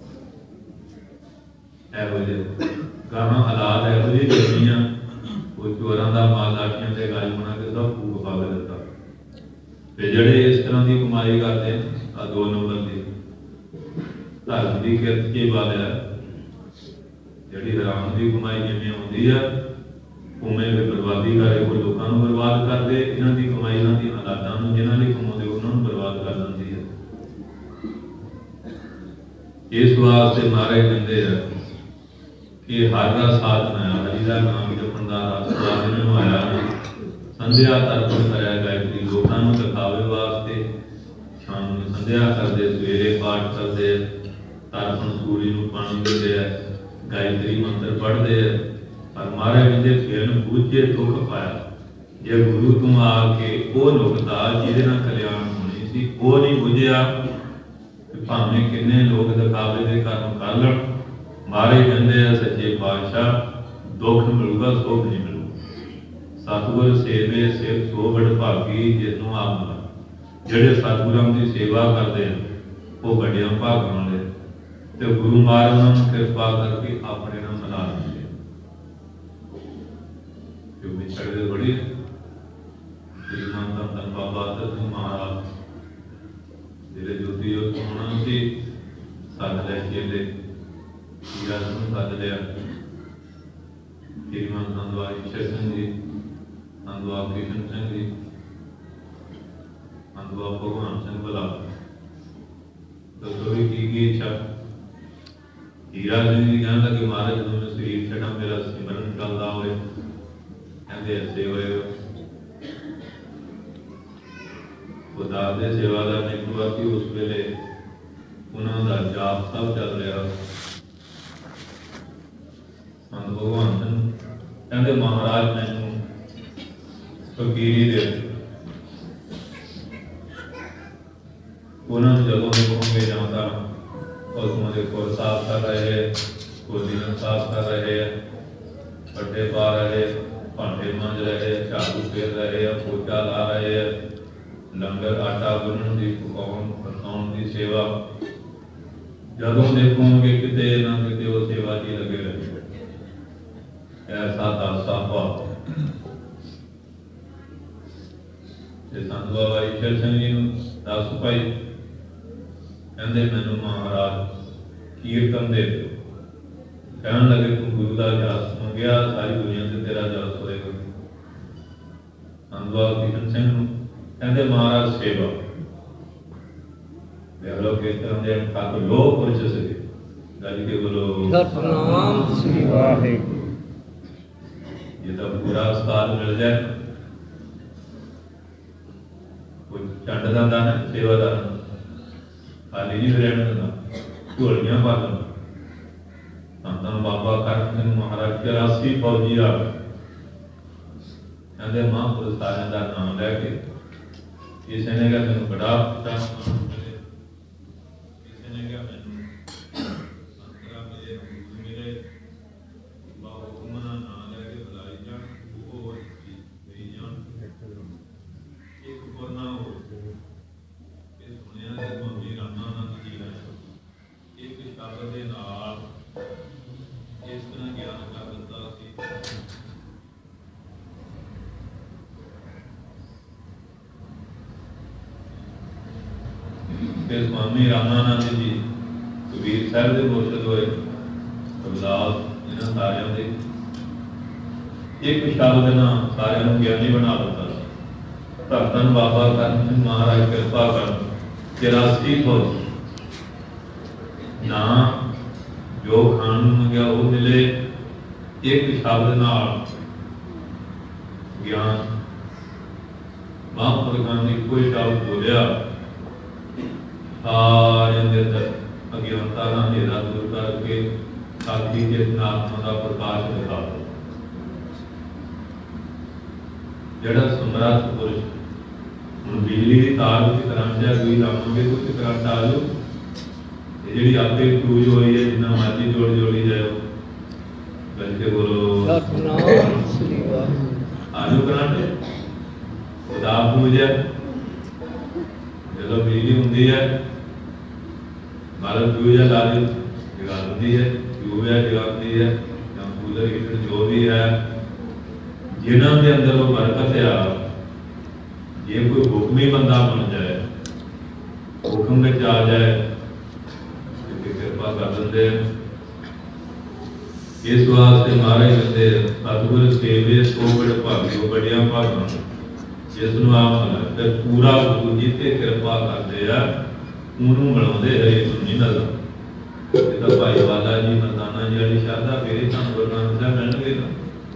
ਇਹੋ ਜਿਹੇ ਗਾਹਾਂ ਹਾਲਾਤ ਇਹੋ ਜਿਹੇ ਚੱਲੀਆਂ। ਉਹ ਚੋਰਾਂ ਦਾ ਮਾਲ ਲਾਠੀਆਂ ਤੇ ਗੱਲ ਬਣਾ ਕੇ ਸਭ ਫੂਕ ਪਾ ਕੇ ਦਿੱਤਾ। ਤੇ ਜਿਹੜੇ ਇਸ ਤਰ੍ਹਾਂ ਦੀ ਕਮਾਈ ਕਰਦੇ ਆ ਦੋ ਨੰਬਰ ਦੀ ਧਰਮ ਦੀ ਕਿਰਤ ਕੀ ਬਾਤ ਹੈ। ਜਿਹੜੀ ਹਰਾਮ ਦੀ ਕਮਾਈ ਜਿਵੇਂ ਆਉਂਦੀ ਆ ਉਵੇਂ ਵੀ ਬਰਬਾਦੀ ਕਰੇ। ਕੋਈ ਲੋਕਾਂ ਨੂੰ ਬਰਬਾਦ ਕਰਦੇ। ਇਹਨਾਂ ਦੀ ਕਮਾਈ ਇਹਨਾਂ ਦੀ ਹਾਲਾਤਾਂ ਨੂੰ ਜਿਹਨਾਂ ਲਈ ਕਮਾਉਂਦੇ ਉਹਨਾਂ ਨੂੰ ਬਰਬਾਦ ਕਰ ਦਿੰਦੀ ਹੈ। ਇਸ ਵਾਸਤੇ ਮਹਾਰਾਜ ਕਹਿੰਦੇ ਆ ਕਿ ਹਰ ਦਾ ਸਾਧਨ ਹੈ। ਹਰੀ ਦਾ ਨਾਮ ਜਪਣ ਦਾ ਰਸਤਾ ਇਹਨਾਂ ਨੂੰ ਆਇਆ। ਸੰਧਿਆ ਤਰਪਣ ਕਰਿਆ ਗਾਇਤਰੀ ਲੋਕਾਂ ਨੂੰ ਦਿਖਾਵੇ ਵਾਸਤੇ। ਸ਼ਾਮ ਨੂੰ ਸੰਧਿਆ ਕਰਦੇ, ਸਵੇਰੇ ਪਾਠ ਕਰਦੇ, ਤਰਪਣ ਸੂਰੀ ਨੂੰ ਪਾਣੀ ਦਿੰਦੇ ਆ, ਗਾਇਤਰੀ ਮੰਤਰ ਪੜ੍ਹਦੇ ਆ। ਪਰ ਮਹਾਰਾਜ ਕਹਿੰਦੇ ਫਿਰ ਨੂੰ ਬੂਝੇ ਦੁੱਖ ਪਾਇਆ। ਜੇ ਗੁਰੂ ਤੋਂ ਆ ਕੇ ਉਹ ਨੁਕਤਾ ਜਿਹਦੇ ਨਾਲ ਕਲਿਆਣ ਹੋਣੀ ਸੀ ਉਹ ਨਹੀਂ ਬੁਝਿਆ ਤੇ ਭਾਵੇਂ ਕਿੰਨੇ ਲੋਕ ਦਿਖਾਵੇ ਦੇ ਕਰਮ ਕਰ ਲੈਣ। ਮਹਾਰਾਜ ਕਹਿੰਦੇ ਆ ਸੱਚੇ ਪਾਤਸ਼ਾਹ ਦੁੱਖ ਮਿਲੂਗਾ, ਸੁੱਖ ਨਹੀਂ ਮਿਲੂਗਾ। ਸਤਿਗੁਰ ਸੇਵੇ ਸਿਰ ਸੋ ਬੜ ਭਾਗੀ ਜਿਸਨੂੰ ਆਪ ਮਿਲਾ। ਜਿਹੜੇ ਸਤਿਗੁਰਾਂ ਦੀ ਸੇਵਾ ਕਰਦੇ ਆ ਉਹ ਵੱਡਿਆਂ ਭਾਗਾਂ ਵਾਲੇ। ਤੇ ਗੁਰੂ ਮਹਾਰਾਜ ਉਹਨਾਂ ਨੂੰ ਕਿਰਪਾ ਕਰਕੇ ਆਪਣੇ ਨਾਲ ਮਿਲਾ ਦਿੰਦੇ ਜੋ ਵਿਛੜਦੇ ਬੜੀ श्रीमान धन बाबा दर्शन महाराज ਜਿਹੜੇ ਜੋਤੀ ਜੋਤ ਹੋਣਾ ਸੀ ਸੱਜ ਲੈ ਚੇਲੇ ਹੀਰਾ ਨੂੰ ਸੱਜ ਲਿਆ ਸ਼੍ਰੀਮਾਨ ਸੰਧਵਾ ਈਸ਼ਰ ਸਿੰਘ ਜੀ ਸੰਧਵਾ ਕ੍ਰਿਸ਼ਨ ਸਿੰਘ ਜੀ ਸੰਧਵਾ ਭਗਵਾਨ ਸਿੰਘ ਬਲਾ ਦੱਸੋ ਵੀ ਕੀ ਕੀ ਇੱਛਾ ਹੀਰਾ ਸਿੰਘ ਜੀ ਕਹਿੰਦਾ ਕਿ ਮਹਾਰਾਜ ਜਦੋਂ ਮੈਂ ਸਰੀਰ ਛੱਡਾਂ ਮੇਰਾ ਸਿਮਰਨ ਚੱਲਦਾ ਹੋਵੇ ਕਹਿੰਦੇ ਐਸੇ ਹੋਏ खुदा दे सेवादार ने कहा कि उस वेले उन्होंने जाप सब चल रहा संत भगवान कहते महाराज मैनू फकीरी दे उन्होंने जदों देखोगे जाता पशुओं के खुर साफ कर रहे गोदियां साफ कर रहे पट्टे पा रहे भांडे मांज रहे झाड़ू फेर रहे पोचा ला रहे लंगर आटा गुनन की पकाउन पकाउन की सेवा जदों देखोगे किते ना किते वो सेवा की लगे रहे ऐसा दासा भाव संत बाबा ईश्वर सिंह जी दस भाई कहते मैनू महाराज कीर्तन दे दो कहन लगे तू गुरु का जस मंगया सारी दुनिया से तेरा जस होएगा संत बाबा किशन सिंह कहते महाराज सेवा देख लो किस तरह दे काक लो पुरुष से गल के बोलो सतनाम श्री वाहिगुरु ये तो पूरा साल मिल जाए कोई चंड दा दान सेवा दा खाली नहीं रहने देना ढोलियां पा लो संतन बाबा करम सिंह महाराज चौरासी फौजी आ कहते महापुरुष सारे का नाम लैके किसी ने कहा मैंने बड़ा पिता किसी ने कहा मैंने संतरा मिले गुरु मिले बाबा हुक्मना नाम लेके बुलाई जान वो गई जान एक कोना हो ये सुनिया कि स्वामी रामानंद जी ने एक शब्द के नाल इस तरह ज्ञान कर दिता सी फिर स्वामी रामानंद जी कबीर साहब के मुर्शद होए रविदास इन्होंने सारे के एक शब्द ना सारे ज्ञानी बना दिता धन बाबा करम सिंह महाराज कृपा कर चौरासी फौज ना जो खान मंगया वो मिले एक शब्द नाल ज्ञान महापुरखों ने कोई शब्द बोलिया सारे अंदर अज्ञानता का अंधेरा दूर करके साथी चेतना आत्मा का प्रकाश दिखा दो जड़ा समर्थ पुरुष हम बिजली की तार में करंट है कोई लाओगे कुछ करंट आ जाओ जी आपे फ्यूज हो रही है जिन्ना मर्जी जोड़ जोड़ी जाओ बल्कि बोलो आजो करंट खुदा फ्यूज है जो बिजली होंगी है बालक फ्यूज है लाल जगा होती है ट्यूब है जगाती है या कूलर हीटर जो भी है जिन्हों के अंदर वो बरकत आ जे कोई हुक्मी बंदा बन जाए हुक्म में आ जाए कृपा कर देंगे इस वास्ते महाराज कहते सतगुर सेवे सो बड़े भाग्यो बड़िया भागा जिसनों आप फिर पूरा गुरु जी ते कृपा करते हैं उन्होंने मिलाते हरे सुनी नजर तो भाई वाला जी मरदाना जी वाली श्रद्धा फिर सू गुरु नानक साहब मिलणगे ना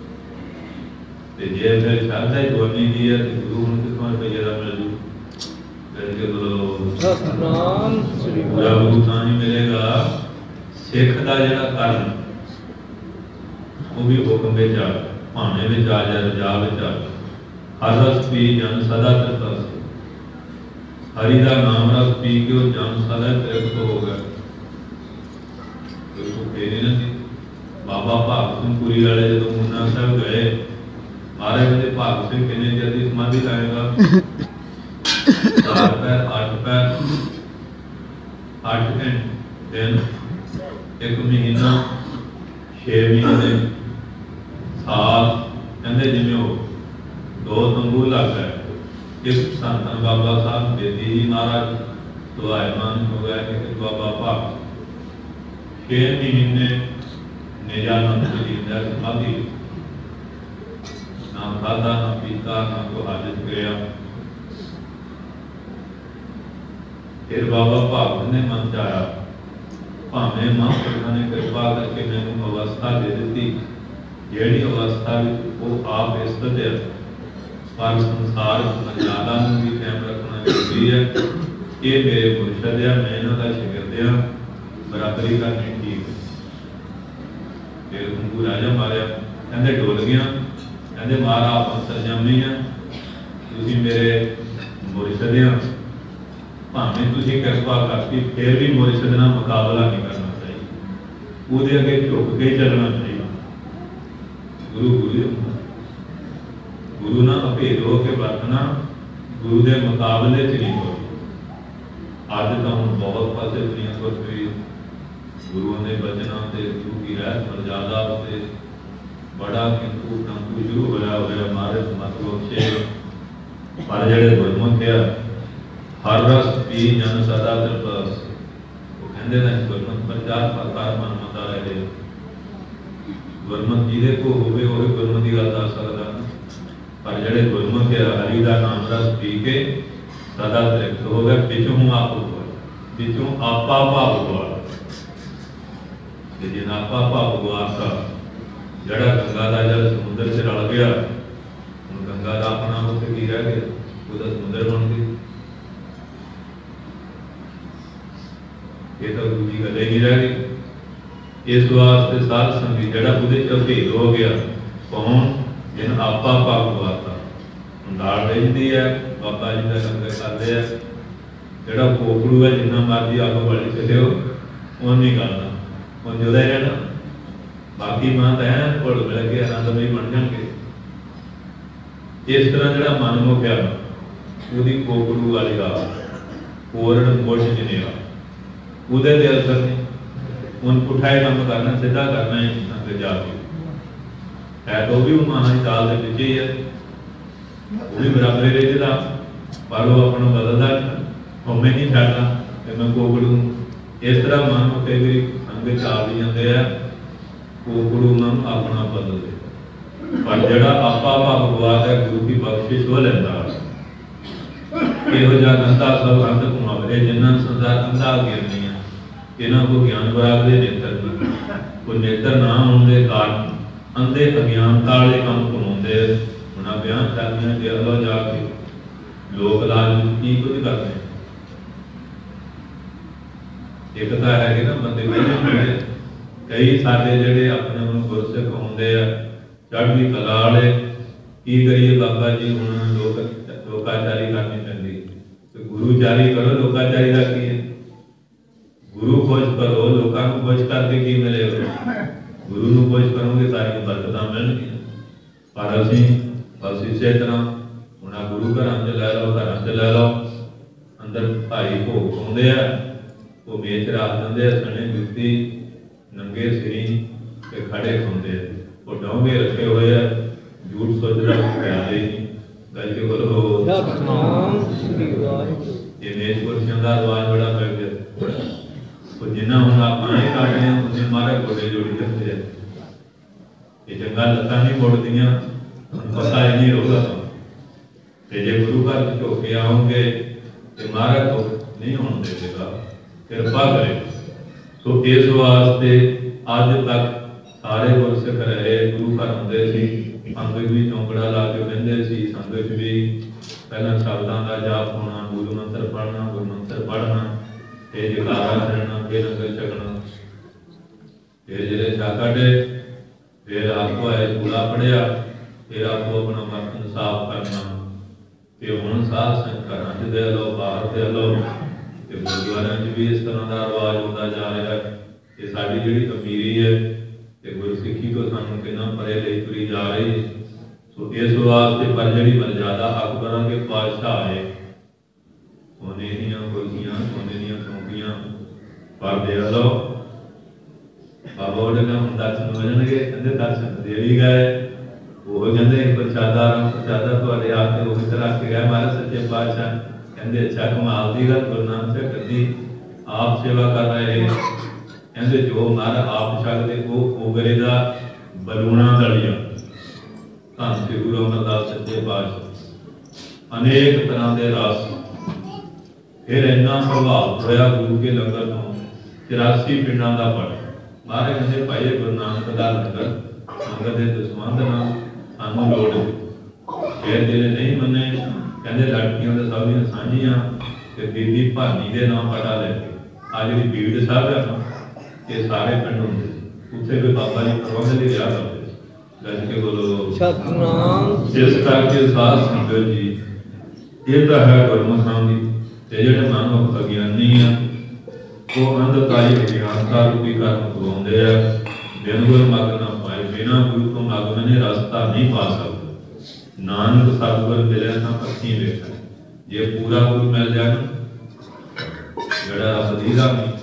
जे फिर श्रद्धा ही बोलनी की है तो गुरु हूँ कितों रुपये का मिल जू करके बोलो सतनाम श्री पूरा गुरु तां ही मिलेगा सिख का जड़ा कर्म वो भी हुक्म में आ भाने में आ जाए रजा में आ हर रस पी जन सदा तृप्त से हरि का नाम रस पी के वो जन सदा तृप्त हो गया बाबा भाग सिंह पुरी वाले जो मुन्ना साहब गए महाराज कहते भाग सिंह कितने जल्दी समाधि लाएगा चार पैर आठ पैर आठ दिन एक महीना छे महीने साल कहते जिमें हो दो तंबू लग गए। एक संत बाबा साहब बेदी जी महाराज सुभायमान हो गया कि बाबा भाग छे महीने निजानंद जी समाधि ना खाधा ना पीता ना को हाजत गया। फिर बाबा भागवत ने मन चाया भावे महापुरुषों ने कृपा करके मैंने अवस्था दे दी जिहड़ी अवस्था वो आप स्थित है पर संसार मर्यादा भी कायम रखना जरूरी है। ये मेरे मुर्शद है मैं इन्हों का शिगिरद हाँ बराबरी करनी ठीक है। फिर गुरु राजा मारिया कहते डोल गया कहते मारा आप सरजमी है तुसी मेरे मुर्शद हाँ भावें तुसी कृपा करती फिर भी मुर्शद नाल मुकाबला नहीं करना चाहिए उहदे अगे झुक के चलना चाहिए। गुरु गुरु गुरु ना अभेद हो के वरतना गुरु के मुकाबले च नहीं हो। अज तो हम बहुत पासे दुनिया पर भी गुरुओं के बचनों से गुरु की रहत मर्यादा से बड़ा किंतु परंतु शुरू होया होया महाराज मतलब से पर जेडे गुरमुख है हर रस पी जन सदा तरपस वो कहते हैं गुरमुख प्रचार प्रकार मन मता रहे गुरमुख जिहदे को होवे ओही गुरमुख की गल दस सकदा पर जेडे गुरमुख है हरि का नाम रस पी के सदा तृप्त हो गए पिछों आप पिछों आपा भाव गवा जिन आपा भाव गवाता जड़ा गंगा का जल समुद्र से रल गया हम गंगा का अपना उत्ते की रह गया वो समुद्र बन गई। ये तो दूजी गल ही नहीं रह गई। इस वास्ते साध संगी जड़ा बुद्धि भेद हो गया कौन जिन आपा भाव गवाता दाल रही है बाबा जी का लंगर करते हैं जड़ा पोखड़ू है जिन्ना मर्जी अग बड़ी चलो वो नहीं करना वो जुदा ही रहना बाकी मां तो है घुल मिल के आनंदमय बन जाएंगे। इस तरह जड़ा मन मुख्या वो पोखड़ू वाली गाल पूर्ण मुठ जिनेगा उदय दे असर नहीं उन पुठाए काम करना सीधा करना है अगे जाके है तो भी माना चाल के पीछे ही है वो भी बराबर ही रहता पर वो अपना बदलता हमें नहीं छाड़ना कि मैं कोकड़ू इस तरह मन कई बार संग चाल भी जाते हैं कोकड़ू नाम अपना बदलते पर जड़ा आपा भाव गवा है गुरु की बख्शिश हो लेता इहो गंदा सब अंत घुमावे जिन्ना संसार अंधा गिरनी है इन्हों को ज्ञान बराबर नेत्र नहीं कोई नेत्र ना होने के कारण अंधे अज्ञानता वाले काम घुमाते उन्हें बयान करने के अलो जाके लोक लाज की कुछ करते एक तो है कि ना बंदे कई कई साडे जेडे अपने उन गुरसिख होंदे आ चढ़दी कला वाले की करिए बाबा जी हुण लोक लोकाचारी करनी पैंदी तो गुरुचारी करो लोकाचारी का की है गुरु खोज करो लोगों को खोज करके की मिलेगा गुरु को खोज करोगे सारी बरकतां मिलणगियां पर असीं बस इसे तरह हुण गुरु घरां च लै लो घरां च लै लो अंदर भाई भोग पाउंदे आ वो मेच रख दिंदे आ सने जुत्ती नंगे सिरी ते खड़े खाउंदे आ वो डोंगे रखे हुए आ झूठ सोचदा प्याले नहीं गल के बोलो सतनाम श्री वाहिगुरू। ये मेच कुर्सियां दा रवाज बड़ा पै गया तो जिन्ना हम आप आए काट रहे हैं उन्हें मारे गोडे जोड़ी करते हैं ये चंगा लत्ता नहीं मोड़ दिया पता ही नहीं होगा तो जे गुरु घर झोके आओगे तो मारे तो नहीं होने देगा कृपा करे। तो इस वास्ते अज तक सारे गुरसिख रहे गुरु घर आते सी संगत भी चौंकड़ा ला के बहते सी संगत भी पहला शब्दों का जाप होना गुरु मंत्र पढ़ना गुरु मंत्र पढ़ना फिर जयकारा करना फिर लंगर छकना फिर जिले छाकटे फिर आपको है कूड़ा पढ़िया फिर आपको अपना बर्तन साफ करना फिर हुण साध संगत घरां च दे लो बाहर दे लो फिर गुरुद्वारियां च भी इस तरह का रिवाज होता जा रहा है। ये साडी जिहड़ी अमीरी है ते गुरसिੱਖੀ को सानू कितना परे ले तुरी जा रही है। सो इस वास्ते पर जिहड़ी मर्यादा अकबरां के पातशाह है सोने दियां कुर्सियां सोने दियां चौकियां पर दे लो ਬਾਬਾ ਉਹਦੇ ਨਾਲ ਹੁਣ ਦਰਸ਼ਨ ਹੋ ਜਾਣਗੇ। ਕਹਿੰਦੇ ਦਰਸ਼ਨ ਦੇ ਵੀ ਗਏ। ਉਹ ਕਹਿੰਦੇ ਪ੍ਰਸ਼ਾਦਾ ਪ੍ਰਸ਼ਾਦਾ ਤੁਹਾਡੇ ਆ ਕੇ ਉਹ ਵੀ ਤਰ੍ਹਾਂ ਕੇ ਗਏ ਮਹਾਰਾਜ ਸੱਚੇ ਪਾਤਸ਼ਾਹ। ਕਹਿੰਦੇ ਅੱਛਾ ਕਮਾਲ ਦੀ ਗੱਲ ਗੁਰੂ ਨਾਨਕ ਸਾਹਿਬ ਕਦੀ ਆਪ ਸੇਵਾ ਕਰ ਰਹੇ। ਕਹਿੰਦੇ ਜੋ ਮਹਾਰਾਜ ਆਪ ਛਕਦੇ ਉਹ ਉਗਰੇ ਦਾ ਬਲੂਣਾ ਦਲੀਆ। ਧੰਨ ਸ੍ਰੀ ਗੁਰੂ ਅਮਰਦਾਸ ਸੱਚੇ ਪਾਤਸ਼ਾਹ ਅਨੇਕ ਤਰ੍ਹਾਂ ਦੇ ਰਸ। ਫਿਰ ਇੰਨਾ ਪ੍ਰਭਾਵ ਹੋਇਆ ਗੁਰੂ ਕੇ ਲੰਗਰ ਤੋਂ ਚੁਰਾਸੀ ਪਿੰਡਾਂ ਦਾ ਪੜ। ਮਹਾਰਾਜ ਕਹਿੰਦੇ ਭਾਈ ਗੁਰੂ ਨਾਨਕ ਦਾ ਲੰਗਰ ਸੰਗਤ ਦੇ ਦਸਵੰਧ ਨਾਲ ਸਾਨੂੰ ਲੋੜ ਹੈ। ਫਿਰ ਜਿਹੜੇ ਨਹੀਂ ਮੰਨੇ ਕਹਿੰਦੇ ਲੜਕੀਆਂ ਦੇ ਸਭ ਦੀਆਂ ਸਾਂਝੀਆਂ ਤੇ ਬੀਬੀ ਭਾਨੀ ਦੇ ਨਾਮ ਪਤਾ ਲੈ ਕੇ ਆ ਜਿਹੜੀ ਬੀੜ ਸਾਹਿਬ ਹੈ ਨਾ ਇਹ ਸਾਰੇ ਪਿੰਡ ਹੁੰਦੇ ਸੀ। ਉੱਥੇ ਵੀ ਬਾਬਾ ਜੀ ਪ੍ਰਬੰਧ ਲਈ ਰਿਹਾ ਕਰਦੇ ਸੀ। ਗੱਜ ਕੇ ਬੋਲੋ ਸਤਿਨਾਮ। ਜਿਸ ਕਰਕੇ ਸਾਧ ਸੰਗਤ ਜੀ ਇਹ ਤਾਂ ਹੈ ਗੁਰਮੁਖਾਂ ਦੀ ਤੇ ਜਿਹੜੇ ਮਨੁੱਖ ਅਗਿਆਨੀ ਆ ਉਹ ਅੰਧਕਾਰੀ ਵਿਗਿਆਨਤਾ ਰੂਪੀ ਕਰਮ ਕਰਾਉਂਦੇ ਆ। ਬਿਨ ਗੁਰ ਮਗ ਨਾ ਪਾਏ। ਬਿਨਾਂ ਗੁਰੂ ਤੋਂ ਮਗ ਮੈਨੇ ਰਸਤਾ ਨਹੀਂ ਪਾ ਸਕਦੇ। ਨਾਨਕ ਸਤਿਗੁਰ ਮਿਲਿਆ ਤਾਂ ਪੱਖੀ ਵੇਖੇ। ਜੇ ਪੂਰਾ ਗੁਰੂ ਮਿਲ ਜਾਏ ਜਿਹੜਾ ਰੱਬ ਦੀ ਦਾ ਨਹੀਂ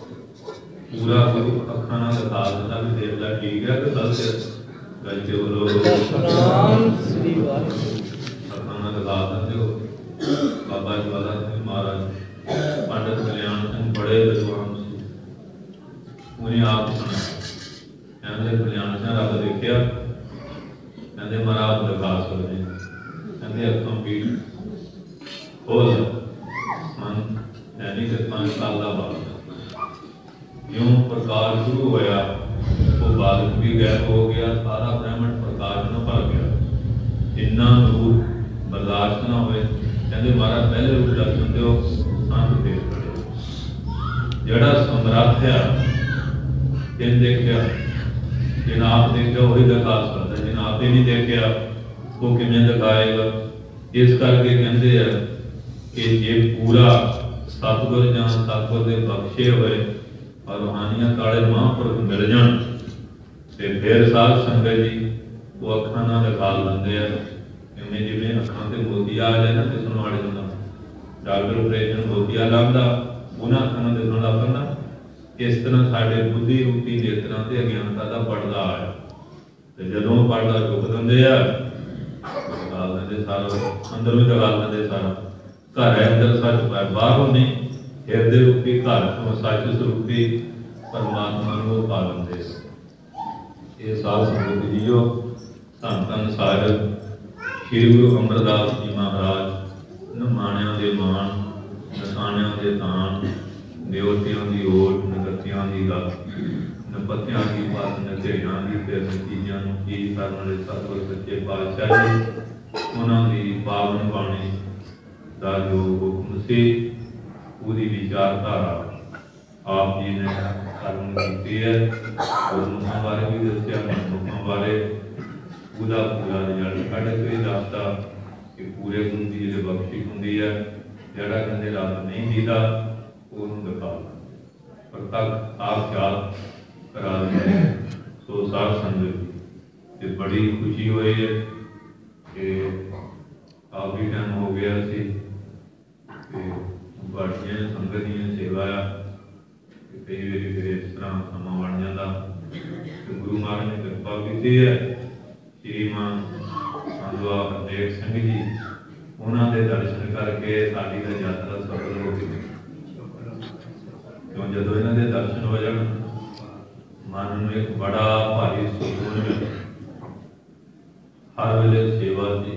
ਪੂਰਾ ਗੁਰੂ ਅੱਖਾਂ ਨਾਲ ਦਿਖਾ ਦਿੰਦਾ ਵੀ ਦੇਖ ਲੈ ਠੀਕ ਹੈ ਕਿ ਗਲਤ ਹੈ। ਗੱਜ ਕੇ ਬੋਲੋ ਸਤਿਨਾਮ ਸ੍ਰੀ ਵਾਹਿਗੁਰੂ। ਅੱਖਾਂ ਨਾਲ ਦਿਖਾ ਦਿੰਦੇ ਹੋ। ਬਾਬਾ ਜਵਾਲਾ ਸਿੰਘ ਮਹਾਰਾਜ ਪੰਡਤ ਕਲਿਆਣ ਸਿੰਘ ਬੜੇ ਵਿਦਵਾਨ ਸੀ। ਉਹਨੇ ਆਪ ਸੁਣਿਆ। ਕਹਿੰਦੇ ਕਲਿਆਣ ਸਿੰਘ ਰੱਬ ਦੇਖਿਆ। ਕਹਿੰਦੇ ਮਹਾਰਾਜ ਦਿਖਾ ਸਕਦੇ। ਕਹਿੰਦੇ ਅੱਖਾਂ ਪੀੜ ਖੋਲ ਮਨ ਯਾਨੀ ਕਿ ਪੰਜ ਸਾਲ ਦਾ ਬਾਲਕ ਜਿਉਂ ਪ੍ਰਕਾਸ਼ ਸ਼ੁਰੂ ਹੋਇਆ ਉਹ ਬਾਲਕ ਵੀ ਗਾਇਬ ਹੋ ਗਿਆ। ਸਾਰਾ ਬ੍ਰਹਮੰਡ ਪ੍ਰਕਾਸ਼ ਨਾਲ ਭਰ ਗਿਆ। ਇੰਨਾ ਨੂਰ ਬਰਦਾਸ਼ਤ ਨਾ ਹੋਵੇ। ਕਹਿੰਦੇ ਮਹਾਰਾਜ ਪਹਿਲੇ ਰੂਪ ਦਰਸ਼ਨ ਦਿਓ ਸੰਤ ਫੇਰ ਖੜੇ। ਜਿਹੜਾ ਸਮਰੱਥ ਆ ਜਿਨ ਦੇਖਿਆ ਜਿਨ ਆਪ ਦੇਖਿਆ ਉਹੀ ਦਿਖਾ ਸਕਦਾ। ਜਿਨ ਆਪੇ ਨਹੀਂ ਦੇਖਿਆ ਉਹ ਕਿਵੇਂ ਦਿਖਾਏਗਾ। ਇਸ ਕਰਕੇ ਕਹਿੰਦੇ ਆ ਕਿ ਜੇ ਪੂਰਾ ਸਤਿਗੁਰ ਜਾਂ ਸਤਿਗੁਰ ਦੇ ਬਖਸ਼ੇ ਹੋਏ ਔਰ ਰੂਹਾਨੀਆਂ ਕਾਲੇ ਮਹਾਂਪੁਰਖ ਮਿਲ ਜਾਣ ਤੇ ਫਿਰ ਸਾਧ ਸੰਗਤ ਜੀ ਉਹ ਅੱਖਾਂ ਨਾਲ ਦਿਖਾ ਲੈਂਦੇ ਆ। ਕਿਵੇਂ ਜਿਵੇਂ ਅੱਖਾਂ ਤੇ ਮੋਤੀ ਆ ਜਾਏ ਨਾ ਦਿਸਣ ਵਾਲੇ ਹੁੰਦਾ। ਡਾਕਟਰ ਆਪਰੇਸ਼ਨ ਮੋਤੀਆ ਲਾਉਂਦਾ ਉਹਨਾਂ ਅੱਖਾਂ ਨਾਲ ਦਿਸਣ ਲੱਗ ਪੈਂਦਾ। ਇਸ ਤਰ੍ਹਾਂ ਸਾਡੇ ਬੁੱਧੀ ਰੂਪੀ ਨੇਤਰਾਂ ਤੇ ਅਗਿਆਨਤਾ ਦਾ ਪਰਦਾ ਆਇਆ ਤੇ ਜਦੋਂ ਪਰਦਾ ਚੁੱਕ ਦਿੰਦੇ ਆ ਦਿਖਾ ਦਿੰਦੇ ਸਾਰਾ ਅੰਦਰ ਵੀ ਦਿਖਾ ਦਿੰਦੇ ਸਾਰਾ। ਘਰ ਹੈ ਅੰਦਰ ਸੱਚ ਪਾਇਆ ਬਾਹਰੋਂ ਨਹੀਂ। ਹਿਰਦੇ ਰੂਪੀ ਘਰ ਤੋਂ ਸੱਚ ਸਰੂਪੀ ਪਰਮਾਤਮਾ ਨੂੰ ਪਾ ਲੈਂਦੇ। ਇਹ ਸਾਧ ਸੰਗਤ ਜੀਓ ਧੰਨ ਧੰਨ ਸਾਹਿਬ ਸ੍ਰੀ ਗੁਰੂ ਅਮਰਦਾਸ ਜੀ ਮਹਾਰਾਜ ਨਿਮਾਣਿਆਂ ਦੇ ਮਾਣ ਨਸਾਣਿਆਂ ਦੇ ਤਾਣ ਦੇਵਤਿਆਂ ਦੀ ਓਟ ਨਗਤਿਆਂ ਦੀ ਗੱਲ ਨਪਤਿਆਂ ਦੀ ਬਾਤ ਨਤੇੜਾਂ ਦੀ ਫਿਰ ਨਤੀਜਿਆਂ ਨੂੰ ਕੀ ਕਰਨ ਵਾਲੇ ਸਤਿਗੁਰ ਸੱਚੇ ਪਾਤਸ਼ਾਹ ਜੀ ਉਹਨਾਂ ਦੀ ਪਾਵਨ ਬਾਣੀ ਦਾ ਜੋ ਹੁਕਮ ਸੀ ਉਹਦੀ ਵਿਚਾਰਧਾਰਾ ਆਪ ਜੀ ਨੇ ਕਰਮ ਕੀਤੀ ਹੈ। ਗੁਰਮੁਖਾਂ ਬਾਰੇ ਵੀ ਦੱਸਿਆ ਮਨੁੱਖਾਂ ਬਾਰੇ ਉਹਦਾ ਪੂਰਾ ਰਿਜ਼ਲਟ ਕੱਢ ਕੇ ਦੱਸਦਾ ਕਿ ਪੂਰੇ ਗੁਰੂ ਦੀ ਜਿਹੜੇ ਬਖਸ਼ਿਸ਼ ਹੁੰਦੀ ਹੈ। ਜਿਹੜਾ ਕਹਿੰਦੇ ਰੱਬ ਨਹੀਂ ਦੀਦਾ ਉਹਨੂੰ ਦਿਖਾ ਪਰ ਤੱਕ ਆਪ ਯਾਦ ਕਰਾ ਦਿੰਦੇ। ਸੋ ਸਾਧ ਸੰਗਤ ਤੇ ਬੜੀ ਖੁਸ਼ੀ ਹੋਈ ਹੈ ਕਿ ਕਾਫੀ ਟਾਈਮ ਹੋ ਗਿਆ ਸੀ ਤੇ ਬੜੀਆਂ ਸੰਗਤ ਦੀਆਂ ਸੇਵਾ ਆ। ਕਈ ਵਾਰੀ ਫਿਰ ਇਸ ਤਰ੍ਹਾਂ ਸਮਾਂ ਬਣ ਜਾਂਦਾ ਤੇ ਗੁਰੂ ਮਹਾਰਾਜ ਨੇ ਕਿਰਪਾ ਕੀਤੀ ਹੈ। ਸ਼੍ਰੀਮਾਨ ਸੰਧਵਾ ਹਰਦੇਵ ਸਿੰਘ ਜੀ ਉਹਨਾਂ ਦੇ ਦਰਸ਼ਨ ਕਰਕੇ ਸਾਡੀ ਦਾ ਯਾਤਰਾ ਸਫਲ ਹੋ ਗਈ। ਕਿਉਂ ਜਦੋਂ ਇਹਨਾਂ ਦੇ ਦਰਸ਼ਨ ਹੋ ਜਾਣ ਮਨ ਨੂੰ ਇੱਕ ਬੜਾ ਭਾਰੀ ਸਕੂਨ ਮਿਲਦਾ। ਹਰ ਵੇਲੇ ਸੇਵਾ ਦੀ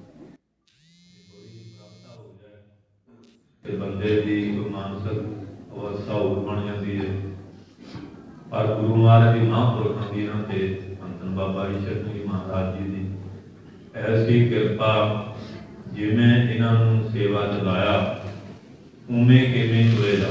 ਤੇ ਬੰਦੇ ਦੀ ਕੋਈ ਮਾਨਸਿਕ ਅਵਸਥਾ ਹੋਰ ਬਣ ਜਾਂਦੀ ਹੈ। ਪਰ ਗੁਰੂ ਮਹਾਰਾਜ ਦੀ ਮਹਾਂਪੁਰਖਾਂ ਦੀ ਇਹਨਾਂ ਤੇ ਧੰਨ ਬਾਬਾ ਈਸ਼ਰ ਜੀ ਮਹਾਰਾਜ ਜੀ ਦੀ ਐਸੀ ਕਿਰਪਾ ਜਿਵੇਂ ਇਹਨਾਂ ਨੂੰ ਸੇਵਾ ਚਲਾਇਆ ਉਵੇਂ ਕਿਵੇਂ ਹੋਏਗਾ।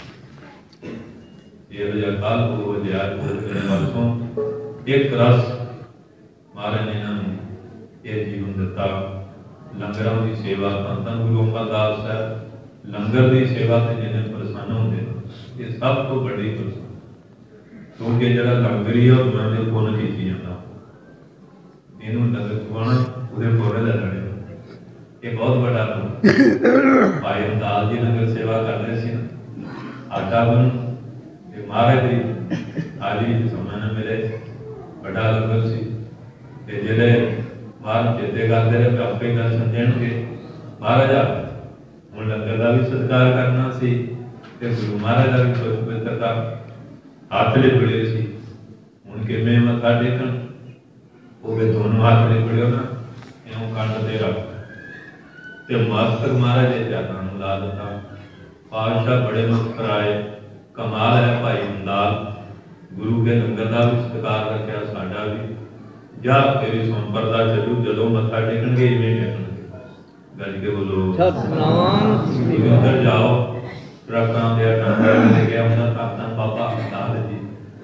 ਇਹ ਜਿਹਾ ਕਾਲ ਹੋ ਗਿਆ ਪਰਸੋਂ ਇੱਕ ਰਸ ਮਹਾਰਾਜ ਨੇ ਇਹਨਾਂ ਨੂੰ ਇਹ ਜੀਵਨ ਦਿੱਤਾ। ਲੰਗਰਾਂ ਦੀ ਸੇਵਾ ਧੰਨ ਧੰਨ ਗੁਰੂ ਅਮਰਦਾਸ ਸਾਹਿਬ ਲੰਗਰ ਦੀ ਸੇਵਾ ਤੇ ਜਿਹਨੇ ਪ੍ਰਸੰਨ ਹੁੰਦੇ ਇਹ ਸਭ ਤੋਂ ਵੱਡੀ ਪ੍ਰਸੰਨ। ਕਿਉਂਕਿ ਜਿਹੜਾ ਲੰਗਰੀ ਆ ਉਹਨਾਂ ਦੇ ਪੁੰਨ ਕੀਤੀ ਜਾਂਦਾ। ਇਹਨੂੰ ਲੰਗਰ ਖਵਾਉਣਾ ਉਹਦੇ ਪੁੰਨ ਲੈ ਲੈਣੇ ਇਹ ਬਹੁਤ ਵੱਡਾ ਪੁੰਨ। ਭਾਈ ਅੰਦਾਜ਼ ਜੀ ਲੰਗਰ ਸੇਵਾ ਕਰਦੇ ਸੀ ਨਾ ਆਟਾ ਬਣ ਤੇ महाराज जी आज ही समय ने मेरे बड़ा लंगर सी ते जेडे बाहर चेते करते रहे आपे गल समझणगे महाराज हुण लंगर का भी सत्कार करना सी ते गुरु महाराज का भी पवित्रता हाथ लिपड़े सी हुण किवें मत्था टेकण वो दोनों हाथ लिपड़ियो ना इउं कंध ते रख ते मस्तक महाराज दे चरणां नूं ला दिता पातशाह बड़े मुस्कुराए कमाल है भाई नंदाल गुरु के लंगर का भी सत्कार रखिया साडा भी जा तेरी संपरदा चलू जदों मत्था टेकणगे इवें टेकणगे गज के बोलो सतनाम श्री अंदर जाओ ट्रकां दे डंडे ले गया उन्हां ताकतां बाबा अवतार जी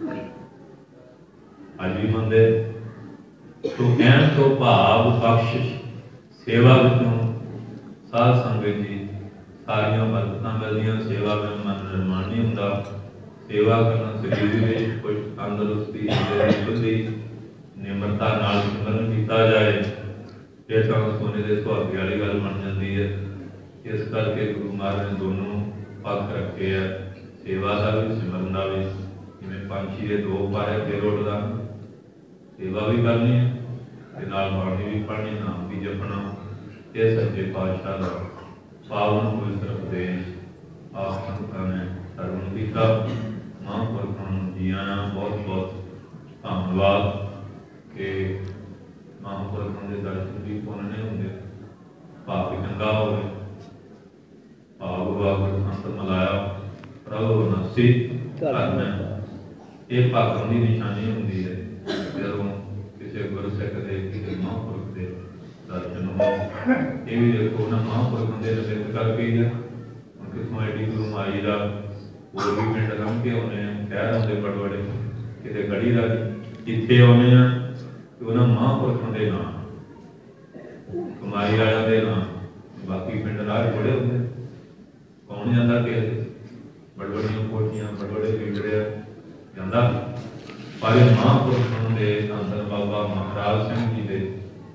अज भी मंदे तो कहण तो भाव बख्शिश सेवा विचों साध संगत जी सारियां बरकतां मिलदियां सेवा में मन निर्माण नहीं हुंदा सेवा करना शरीर में कुछ तंदुरुस्ती शुद्धि निमरता नाल सिमरन कीता जाए फिर तो सोने के सुहागे वाली गल बन जाती है इस करके गुरु महाराज ने दोनों पक्ष रखे है सेवा का भी सिमरन का भी जिवें पंछी के दो पारे फिर उड़दा सेवा भी करनी है ते नाल बाणी भी पढ़नी नाम भी जपना ये सच्चे पातशाह का पावन पवित्र उपदेश आप संतां ने सरवण कीता महापुरखों जी आया बहुत बहुत धन्यवाद कि महापुरखों के दर्शन भी पुण्य नहीं होंगे भाव भी चंगा हो भाव भाव संत मलाया प्रभु नफसी करना ये भागों की निशानी होंगी है जब किसी गुरु सिख के किसी महापुरख के दर्शन हो ये भी देखो ना महापुरखों के दर्शन करके ही है कितों एडी गुरु माई का और भी पिंड लंघ के आने शहर आते बड़े बड़े कितने गढ़ी का इतने आने कि उन्होंने महापुरखों के नाम कुमारी वालों के नाम बाकी पिंड राह बड़े होंगे कौन जाता कि बड़ बड़िया कोठियां बड़ बड़े पिंडड़े जाता पर महापुरखों के धन बाबा महाराज सिंह जी के